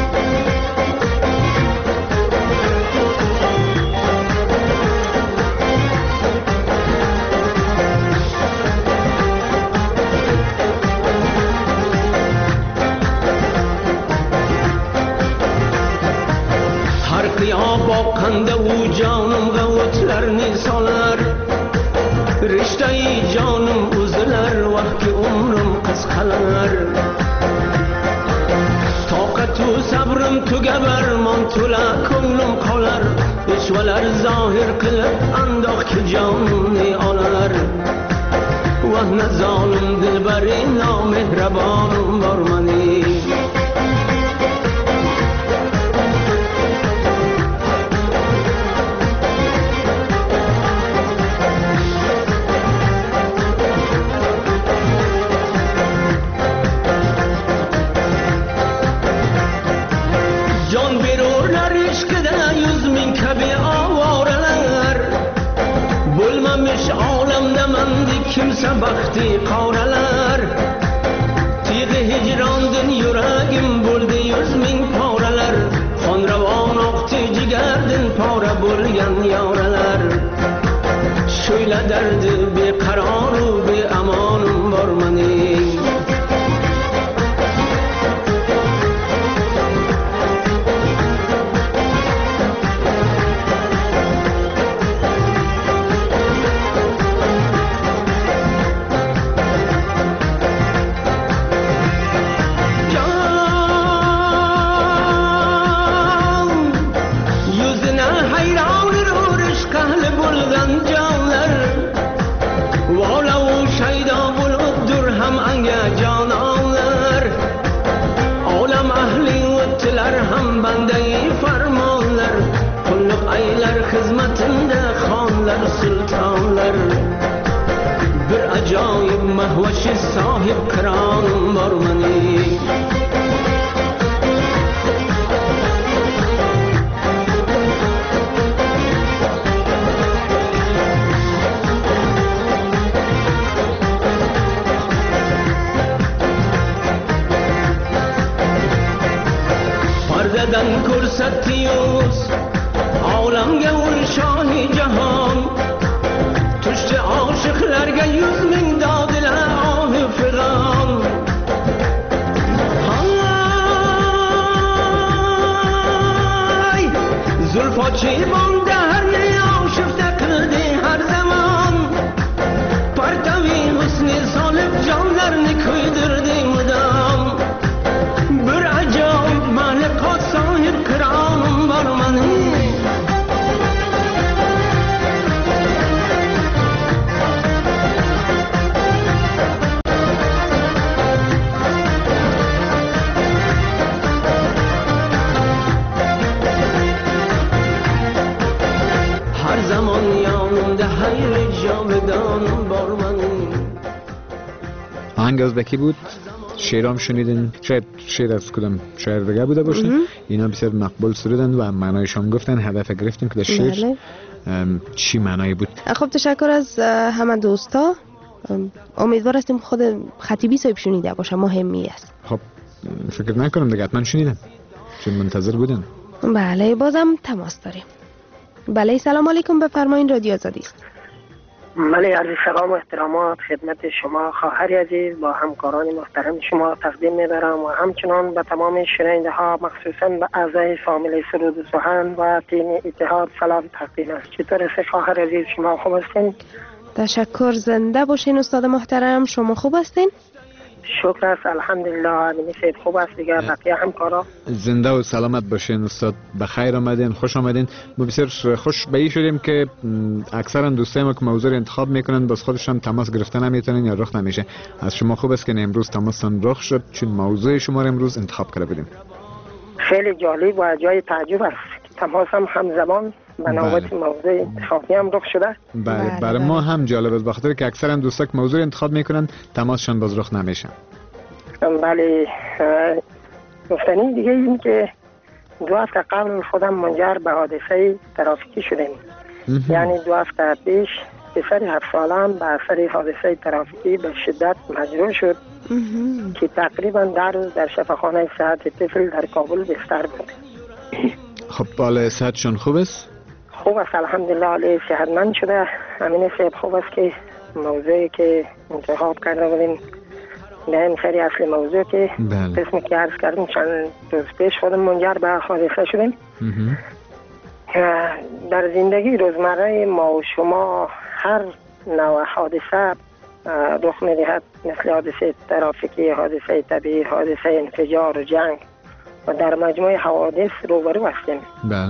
[SPEAKER 10] Boqanda u jonim g'avotlarni solar, rishtai jonim uzilar, vaqti umrim qisqalar, toqatu sabrim tugabar, mon to'la ko'nglim qolar, ishvalar zohir qilib andoq ki jonimni olar, vahna zolim dilbari nomehrabonim bor mening. Kimse baxti qoralar, tiydi hicrondin yuragim bo'ldi 100,000 poralar, xonravon oqdi jigardin pora bo'lgan yoralar, sho'yla dardi beqaroru beamonim bor mening. Xizmatinde xonlar sultonlar, bir ajoyib mahvashi sohib qironim bor mening. Pardadan ko'rsatdingiz olamga ul shohi jahon, tushdi oshiqlarga 100,000 dodilar ohi fig'on. Hay zulfochi bonda harni oshifta qildi har zamon, partavi husni solib jonlarni kuydirdi mudom, bir ajoyib maliqot sohib qironim bor mening.
[SPEAKER 5] آهنگ ازبکی بود، شعرام شنیدین، شاید شعر از کدام شاعر دیگه بوده باشه. اینا بسیار مقبول سرودن و معنایشان گفتن. هدف گرفتیم که در شعر چی معنایی بود.
[SPEAKER 7] خب تشکر از همه دوستا. امیدوار هستیم خود خطیبی صاحب شنیده باشه، مهمی است.
[SPEAKER 5] خب فکر نکنم دیگه حتما شنیدن چون منتظر بودن.
[SPEAKER 7] بله بازم تماس داریم. بله سلام علیکم، بفرمایید رادیو آزادی است.
[SPEAKER 12] بله عرض سلام و احترامات خدمت شما خواهر عزیز با همکاران محترم شما تقدیم می‌دارم و همچنان به تمام شنونده ها مخصوصا به اعضای فامیل سرود و سخن و تیم اتحاد سلام تقدیم است. چطور است خواهر عزیز، شما خوب هستین؟
[SPEAKER 7] تشکر، زنده باشین استاد محترم. شما خوب هستین؟
[SPEAKER 12] شکر است الحمدلله. امین سید خوب است دیگه، بقیه همکارا
[SPEAKER 5] زنده و سلامت باشین استاد. بخیر آمدین، خوش آمدین. ما بسیار خوش به این شدیم که اکثرا دوستای ما که موضوع انتخاب میکنن باز خودشان تماس گرفتن نمیتونن یا رخ نمیشه. از شما خوب است که امروز تماستان رخ شد چون موضوع شما رو امروز انتخاب کرده بودیم.
[SPEAKER 12] خیلی جالب و جای تعجب است. تماس هم همزمان به نوبت موضوع انتخابی هم رخ شده.
[SPEAKER 5] بله برای ما هم جالب است بخاطر که اکثرا دوستا که موضوع انتخاب میکنن تماسشان باز رخ نمیشه.
[SPEAKER 12] بله گفتنی دیگه این که 2 هفته قبل خودم منجر به حادثه ترافیکی شدیم. یعنی 2 هفته پیش پسر 7 سالم به اثر حادثه ترافیکی به شدت مجروح شد که تقریبا در روز در شفاخانه صحت طفل در کابل بستر بود.
[SPEAKER 5] خب حال صحتشون خوب است؟
[SPEAKER 12] خوب است الحمدلله، حال صحتمند شده. امین صاحب خوب است که موضوعی که انتخاب کرده بودیم به این سری اصل موضوع که قسمی که عرض کردیم چند روز پیش خودم منجر به حادثه شدیم. در زندگی روزمره ما و شما هر نوع حادثه رخ می‌دهد، مثل حادثه ترافیکی، حادثه طبیعی، حادثه انفجار و جنگ و در مجموع حوادث روبرو هستیم.
[SPEAKER 5] بله.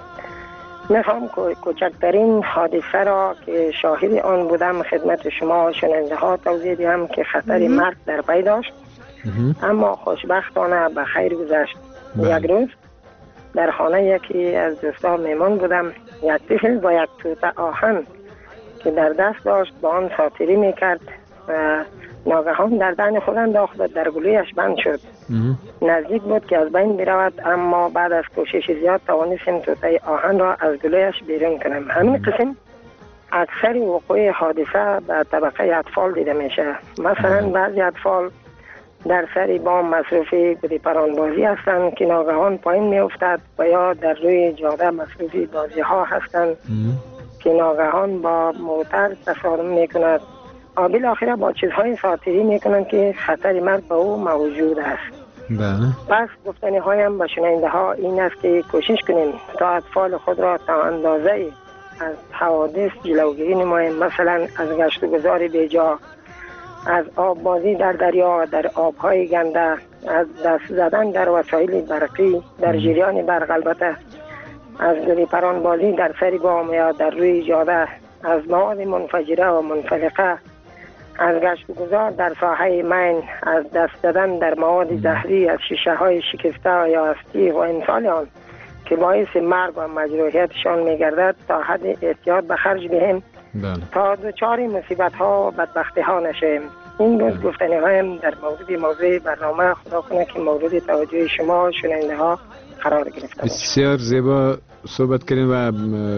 [SPEAKER 12] میخوام کوچکترین حادثه را که شاهد آن بودم خدمت شما شنونده ها توضیح دهم که خطر مرگ در پی داشت، اما خوشبختانه به خیر گذشت. یک روز در خانه یکی از دوستان میمان بودم. یک طفل با یک توته آهن که در دست داشت با آن ساتیری میکرد و ناگهان در دهن خود انداخت و در گلویش بند شد. نزدیک بود که از بین برود، اما بعد از کوشش زیاد توانستیم توته آهن را از گلویش بیرون کنم. همین قسم اکثر وقوع حادثه به طبقه اطفال دیده میشه. مثلا بعضی اطفال در سر بام مصروفی گلی پرانبازی هستند که ناگهان پایین می افتد و یا در روی جاده مصروفی بازی ها هستند که ناگهان با موتر تصادم می کند. بالاخره با چیزهای ساتیری می کنند که خطر مرگ به او موجود است. پس گفتنی هایم به شنونده ها این است که کوشش کنیم تا اطفال خود را تا اندازه از حوادث جلوگیری نماییم. مثلا از گشت و گذار بیجا، از آب بازی در دریا، در آبهای گنده، از دست زدن در وسایل برقی در جریان برق، البته از گلی پران بازی در سر بام یا در روی جاده، از مواد منفجره و منفلقه، از گشت و گذار در ساحه مین، از دست زدن در مواد زهری، از شیشه های شکسته یا از تیغ و امثال آن که باعث مرگ و مجروحیتشان میگردد تا حد احتیاط به خرج دهیم تا دچار مصیبت ها و بدبختی ها نشیم. این روز گفتنی هایم در موضوع برنامه خدا کنه که مورد توجه شما شنونده ها قرار گرفته.
[SPEAKER 5] بسیار زیبا صحبت کردین و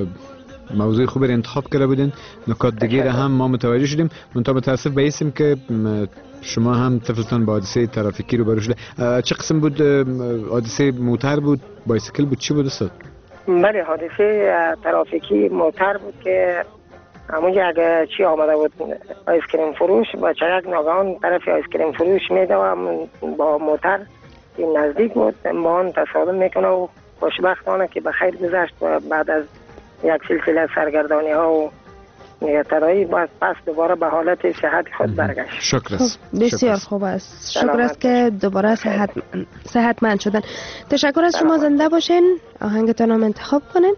[SPEAKER 5] موضوع خوبی را انتخاب کرده بودین. نکات دیگه هم ما متوجه شدیم. منتها متاسف به اسم که شما هم طفلتان با حادثه ترافیکی رو شده. چه قسم بود حادثه؟ موتر بود، بایسیکل بود، چی بود استاد؟
[SPEAKER 12] بله حادثه ترافیکی موتر بود که همونجا اگه چی آمده بود آیسکریم فروش با چرک ناگهان طرف آیسکریم فروش میده و با موتر این نزدیک بود با آن تصادم میکنه و خوشبختانه که به خیر گذشت و بعد از یک سلسله سرگردانی ها و نگهداری باید پس دوباره به حالت صحت خود برگشت.
[SPEAKER 5] شکر است.
[SPEAKER 7] بسیار خوب است. شکر است که دوباره صحتمند شدن. تشکر از شما. زنده باشین. آهنگتان هم انتخاب کنین.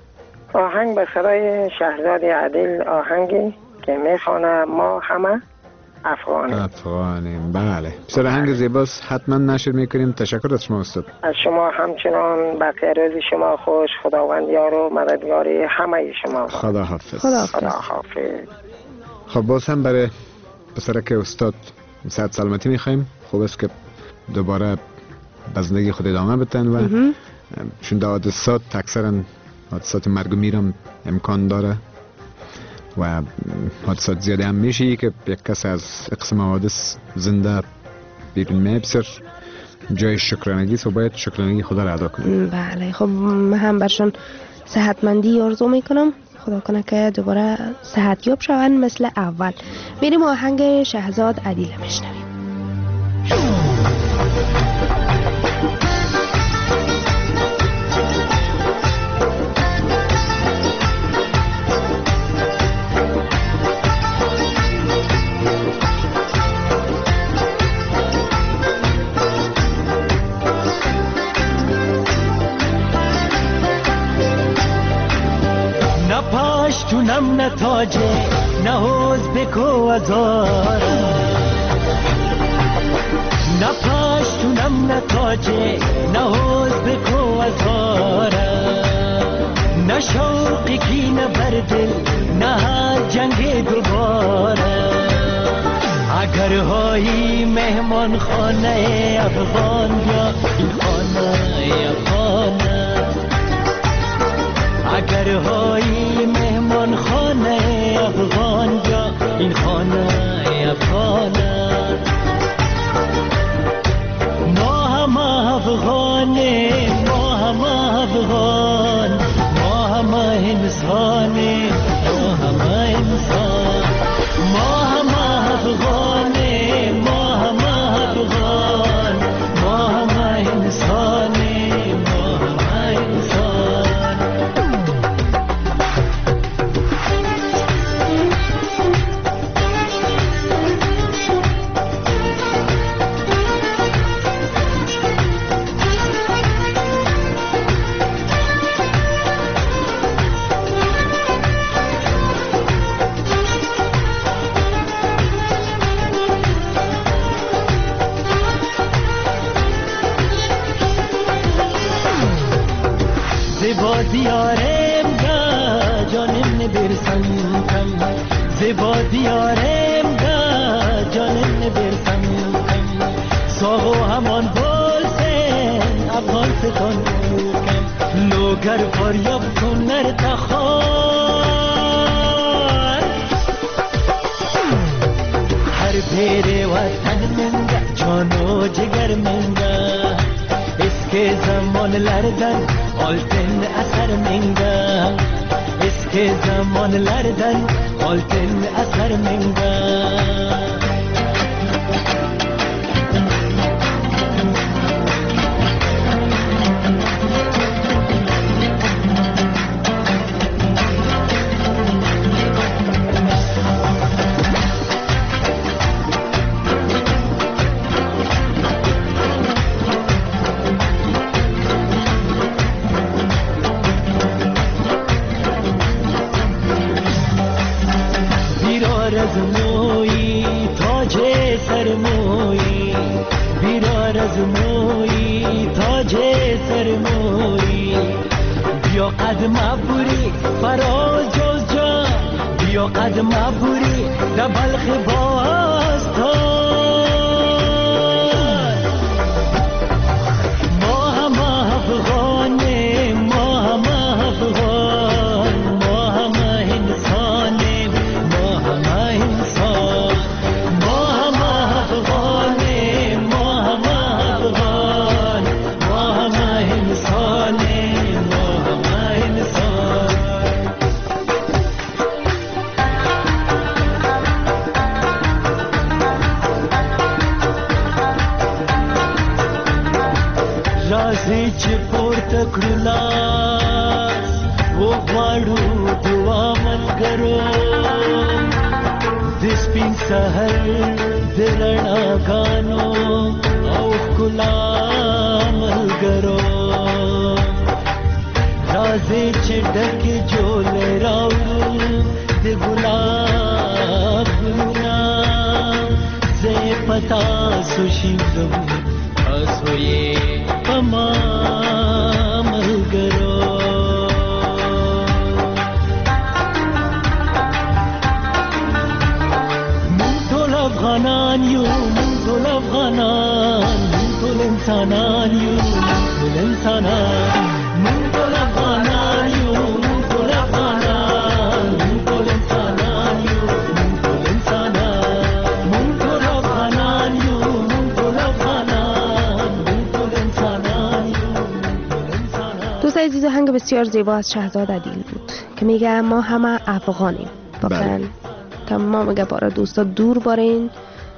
[SPEAKER 12] آهنگ به صدای شهرزاد عادل، آهنگی که میخوانه ما همه
[SPEAKER 5] افغانیم. بله بسیار آهنگ زیباست، حتما نشر میکنیم. تشکر از شما استاد.
[SPEAKER 12] از شما همچنان. بقیه روز شما خوش. خداوند یار و مددگاری همه شما.
[SPEAKER 5] خدا حافظ.
[SPEAKER 12] خدا حافظ.
[SPEAKER 5] خب باز هم برای پسرک استاد صحت سلامتی میخوایم. خوب است که دوباره به زندگی خود ادامه بدن و چون در حادثات اکثرا حادثات مرگ و میرم امکان داره و حادثات زیاده هم میشه که یک کس از قسم حادث زنده بیرون میه. بسیار جای شکرانگی است و باید شکرانگی خدا را ادا کنیم.
[SPEAKER 7] بله خب من هم برشان صحتمندی آرزو میکنم. خدا کنه که دوباره صحتیاب شوند مثل اول. میریم آهنگ شهزاد عدیله میشنویم.
[SPEAKER 10] پاشتونم نه تاجه نه حوز بکو ازاره، نه پاشتونم نه تاجه نه حوز بکو ازاره، نه شوقی کی نه بردل نه جنگ دوباره. اگر هایی مهمان خانه افغان یا این خانه افغانه، اگر هایی مهمان خانه افغان یا این خانه افغانه. ما هم افغانه ما هم افغان، ما هم انسانه ما هم انسان، ما هم افغانه ما هم افغان، ما هم انسانه ما هم انسان. زیبا دیارم دا جانم نبرسم کم، زیبا دیارم دا جانم نبرسم کم، ساغو همان بولسن افغان ستان کم، لوگر فاریاب کن ارتخار، هر پیر وطن من دا جان و جگر من دا، اسک zamanlardan oltin asar menga, eski zamanlardan oltin asar menga. انسانان یو من ټول انسانان من ټول افغانان یو من ټول افغانان من ټول انسانان یو من ټول انسانان من ټول افغانان یو من ټول افغانان من ټول انسانان یو من ټول انسانان.
[SPEAKER 7] دوست عزیز، آهنگ بسیار زیبا از شهزاد عدیل بود که میگه ما همه افغانیم. واقعا تمام میگه برای دوستا دور بارین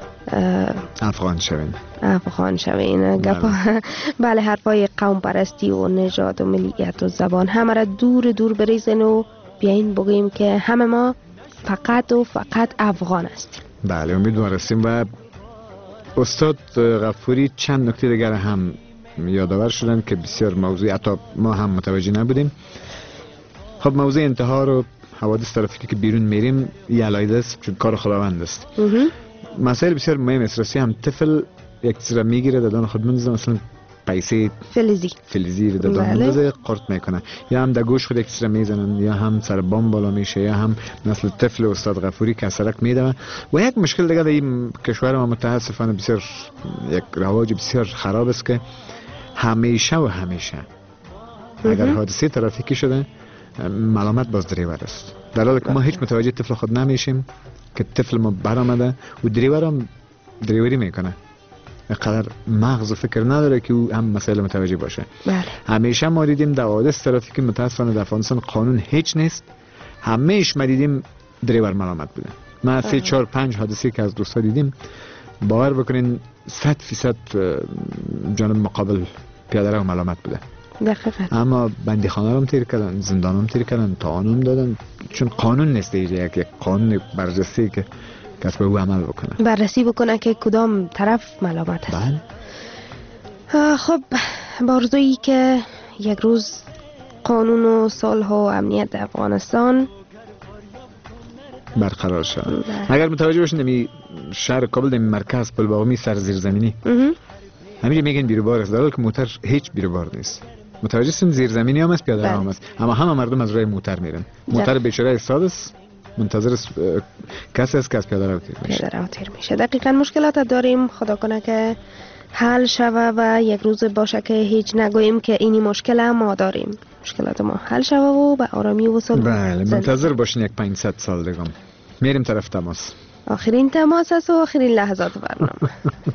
[SPEAKER 7] افغان شوین. بله حرفای قوم پرستی و نژاد و ملیت و زبان همه را دور بریزن و بیاین بگیم که همه ما فقط و فقط افغان هستیم.
[SPEAKER 5] بله امیدوار هستیم. و استاد غفوری چند نکته دیگر هم یادآور شدن که بسیار موضوعی حتی ما هم متوجه نبودیم. خب موضوع انتحار و حوادث ترافیکی که بیرون میریم یه علایده است چون کار خداوند است. مسائل بسیار مهم است. راستی هم طفل یک چیز را میگیره دادان خود مندازه، مثلا پیسه فلزی رو دادان مندازه قرط میکنه، یا هم در گوش خود یک چیز را میزنن، یا هم سر بام بالا میشه، یا هم مثل طفل استاد غفوری که سرک میدوه. و یک مشکل دیگه در این کشور ما متاسفانه بسیار یک رواج بسیار خراب است که همیشه اگر حادثه ترافیکی شده ملامت باز دریور است، در حالی که ما هیچ متوجه طفل خود نمیشیم که طفل ما برآمده و دریور هم دریوری میکنه، اینقدر مغز و فکر نداره که او هم مسئله متوجه باشه.
[SPEAKER 7] بله.
[SPEAKER 5] همیشه ما دیدیم در حوادث ترافیکی متاسفانه در افغانستان قانون هیچ نیست، همیشه ما دیدیم دریور ملامت بوده. ما 3 4 5 حادثه که از دوستا دیدیم، باور بکنین 100% جانب مقابل پیاده رو ملامت بوده.
[SPEAKER 7] دقیقاً.
[SPEAKER 5] اما بندی خانه رو تیر کردن، زندان هم تیر کردن، تعانم دادن، چون قانون نیست دیگه، یک قانون برجسته که کس به او عمل بکنه،
[SPEAKER 7] بررسی بکنه که کدام طرف ملامت است.
[SPEAKER 5] بله.
[SPEAKER 7] خب بارزویی که یک روز قانون و صلح و امنیت در افغانستان
[SPEAKER 5] برقرار شد. اگر متوجه باشین دمی شهر کابل دمی مرکز پلباغمی سر زیرزمینی همینجا میگن بیروبار است، در حالی که موتر هیچ بیروبار نیست. متوجه هستین زیرزمینی هم است، پیاده رو هم است، اما همه مردم از راه موتر میرن. موتر بیچاره ایستاده است منتظر کسی است که از پیاده رو تیر میشه.
[SPEAKER 7] دقیقاً مشکلات داریم، خدا کنه که حل شوه و یک روز باشه که هیچ نگوییم که اینی مشکل ما داریم، مشکلات ما حل شوه و به آرامی و صلح.
[SPEAKER 5] بله منتظر باشین یک 500 سال دیگه میریم طرف تماس.
[SPEAKER 7] آخرین تماس است و آخرین لحظات برنامه.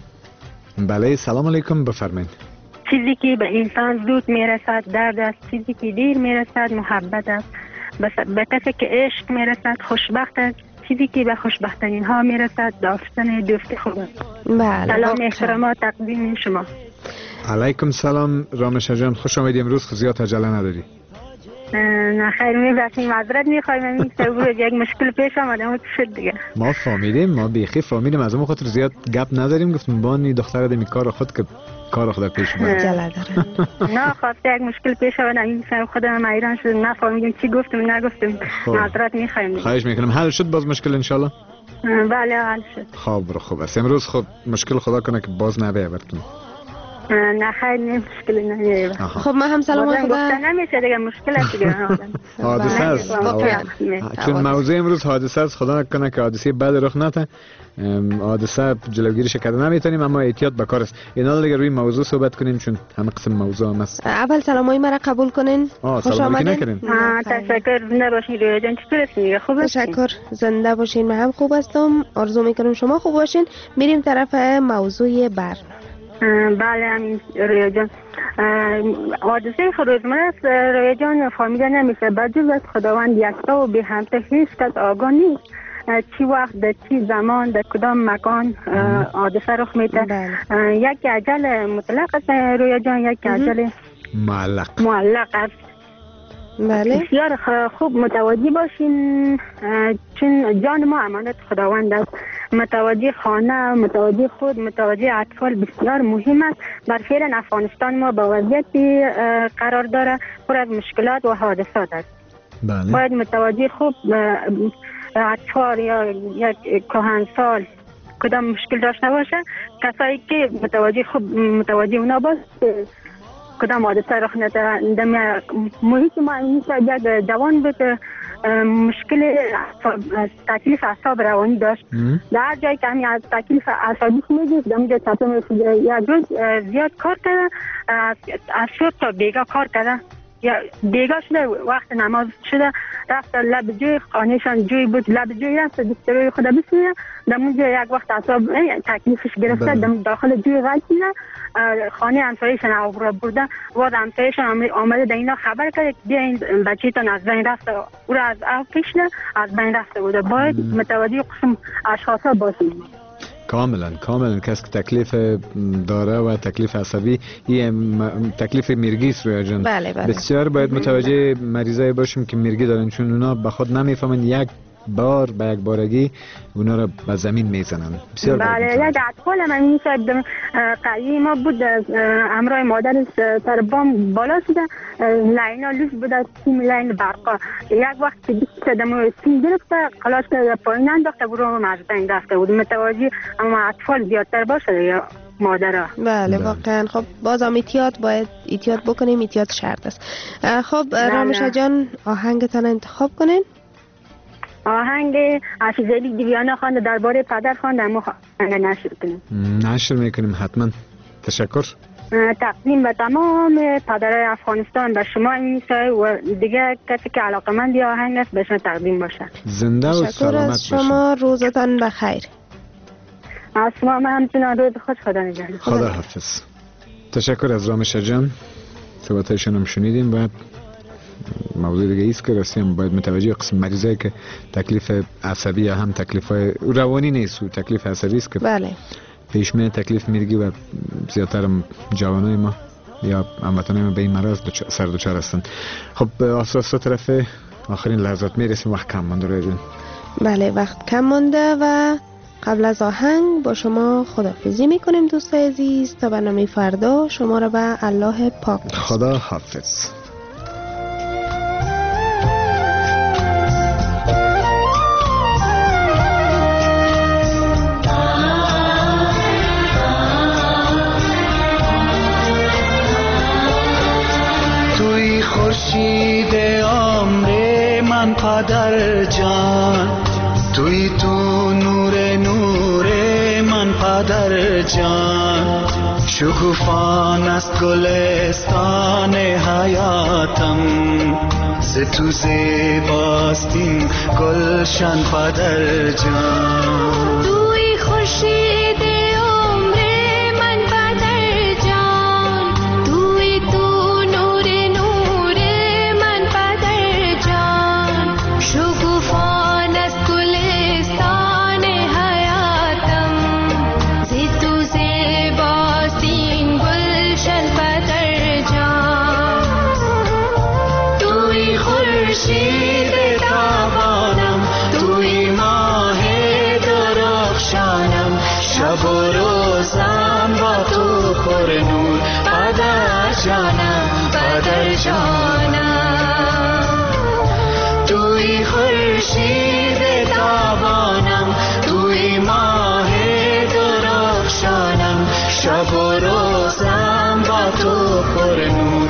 [SPEAKER 5] بله سلام علیکم، بفرمایید.
[SPEAKER 13] چیزی که به انسان زود میرسد درد است، چیزی که دیر میرسد محبت است. به کسی که عشق میرسد خوشبخت است، چیزی که به خوشبختترین ها میرسد داستان دوست خوب است.
[SPEAKER 7] بله.
[SPEAKER 13] سلام احترامات تقدیم شما.
[SPEAKER 5] علیکم سلام رامشا جان، خوش آمدید. امروز زیاد عجله نداری؟
[SPEAKER 13] نه خیر، میبخشید معذرت میخوایم، این سبب یک مشکل پیش آمده بود شد دیگه.
[SPEAKER 5] ما فهمیدیم، ما بیخی فهمیدیم، از اون خاطر زیاد گپ نداریم، گفتم بانی دختره دمی کار خود که کار خود پیش اومد.
[SPEAKER 7] عجله داره.
[SPEAKER 13] نه خواسته یک مشکل پیش آمد، این سر خودم حیران شدم، نفهمیدیم چی گفتم نگفتم. معذرت میخوایم.
[SPEAKER 5] خواهش میکنم. حل شد باز مشکل ان شاء الله؟
[SPEAKER 13] بله حل شد.
[SPEAKER 5] خوب است. امروز خب مشکل خدا کنه که باز نبیه براتون.
[SPEAKER 13] نه خیر مشکل نمیه.
[SPEAKER 7] خب ما هم سلام خدا
[SPEAKER 13] گفتن نمیشه دیگه، مشکل است دیگه.
[SPEAKER 5] حادثه است. چون موضوع امروز حادثه است، خدا نکنه که حادثه بعد رخ نده. حادثه جلوگیری کردن نمیتونیم، اما احتیاط به کار است. اینا دیگه روی موضوع صحبت کنیم چون همه قسم موضوع هم است.
[SPEAKER 7] اول سلامای مرا قبول کنین.
[SPEAKER 5] خوش آمدین.
[SPEAKER 13] تشکر. زنده باشین رویا جان، چطور هستین؟ خوب هستین؟
[SPEAKER 7] تشکر. زنده باشین. من هم خوب هستم. آرزو میکنم شما خوب باشین. میریم طرف موضوع برنامه.
[SPEAKER 13] بله همین رویا جان، حادثه روزمره است رویا جان، فهمیده نمیشه. بجز از خداوند یکتا و بی همتا هیچ کس آگاه نیست چی وقت در چی زمان در کدام مکان حادثه رخ میده. یک اجل مطلق است رویا جان، یک اجل معلق است.
[SPEAKER 7] بله.
[SPEAKER 13] بسیار خوب متوجه باشین، چون جان ما امانت خداوند است. متوجه خانه، متوجه خود، متوجه اطفال بسیار مهم است. بر فعلا افغانستان ما با وضعیتی قرار داره پر از مشکلات و حادثات است.
[SPEAKER 5] بله.
[SPEAKER 13] باید متوجه خوب اطفال یا یک کهنسال کدام مشکل داشته باشه، کسایی که متوجه اونا باشه کدام حادثه رخ نده. محیط ما این یک جوان بود مشکل تکلیف اعصاب روانی داشت. در جایی که همین از تکلیف اعصابی میگید در اونجا تصمیم یک روز زیاد کار کرده، از صبح تا بیگاه کار کرده، یا بیگاه شده وقت نماز شده رفت لب جوی خانهشان جوی بود، لب جوی رفت دستروی خدا بسیده در اونجا یک وقت اعصاب تکلیفش گرفته داخل جوی غلطیده خانه همسایه‌شان آورده بردن و همسایه‌شان آمده در اینا خبر کرد بیا این بچه‌تان از بین رفته، او را از آب کشیده از بین رفته بوده. باید متوجه قسم اشخاصا باشیم.
[SPEAKER 5] کاملا کسی که تکلیف داره و تکلیف عصبی این تکلیف مرگی است رویا جان.
[SPEAKER 7] بله.
[SPEAKER 5] بسیار باید متوجه مریضای باشیم که مرگی دارن، چون اونا به خود نمیفهمن یک بار به یک بارگی اونا را به زمین میزنن. بسیار
[SPEAKER 13] بله. یک اطفال من این شاید قریه ما بود همراه مادرش سر بام بالا شده لاین ها لوس بوده سیم لاین برقا یک وقت که بیست دمو سیم گرفته خلاص که پایین انداخته برو از بین رفته بود. متوجه اما اطفال زیادتر باشه یا مادر.
[SPEAKER 7] بله واقعا. خب باز هم احتیاط بکنیم، احتیاط شرط است. خب رامشا جان آهنگتان انتخاب کنین.
[SPEAKER 13] آهنگ عزیزعلی دیویانه خوانده درباره پدر خوانده اما نشر کنیم.
[SPEAKER 5] نشر میکنیم حتما. تشکر.
[SPEAKER 13] تقدیم به تمام پدرای افغانستان به شما میسای و دیگه کسی که علاقمند آهنگ است بهشون تقدیم باشه.
[SPEAKER 5] زنده و سلامت باشین.
[SPEAKER 7] شما روزتان بخیر.
[SPEAKER 13] از شما همچنان روز خوش. خدا نگهدار.
[SPEAKER 5] خدا حافظ. تشکر از رامشا جان. صحبتایشون هم شنیدیم و موضوع دیگه ایست که رسیم باید متوجه قسم مریضایی که تکلیف عصبی یا هم تکلیف روانی نیست و تکلیف عصبی است که
[SPEAKER 7] بله
[SPEAKER 5] پیش میاد تکلیف مرگی و زیادتر جوانای ما یا هموطنای ما به این مرض سر دچار هستن. خب آساسا طرف آخرین لحظات میرسیم، وقت کم مونده رو جون.
[SPEAKER 7] بله وقت کم مونده و قبل از آهنگ با شما خداحافظی میکنیم دوستای عزیز تا برنامه فردا. شما را به الله پاک.
[SPEAKER 5] خدا حافظ.
[SPEAKER 6] خورشید عمر من پدر جان، توی تو نور من پدر جان، شکوفان است گلستان حیاتم، ز تو زیباست این گلشن پدر جان.
[SPEAKER 10] توی خورشید عمر من پدر جان، توی تو شکوفان از گلستان حیاتم، ز تو زیباست این گلشن پدر جان. توی خورشید تابانم، توی ماه درخشانم، شب و روزم با تو پر نور پدر جانم، پدر جانم. توی خورشید تابانم، توی ماه درخشانم، شب و روزم با تو پر نور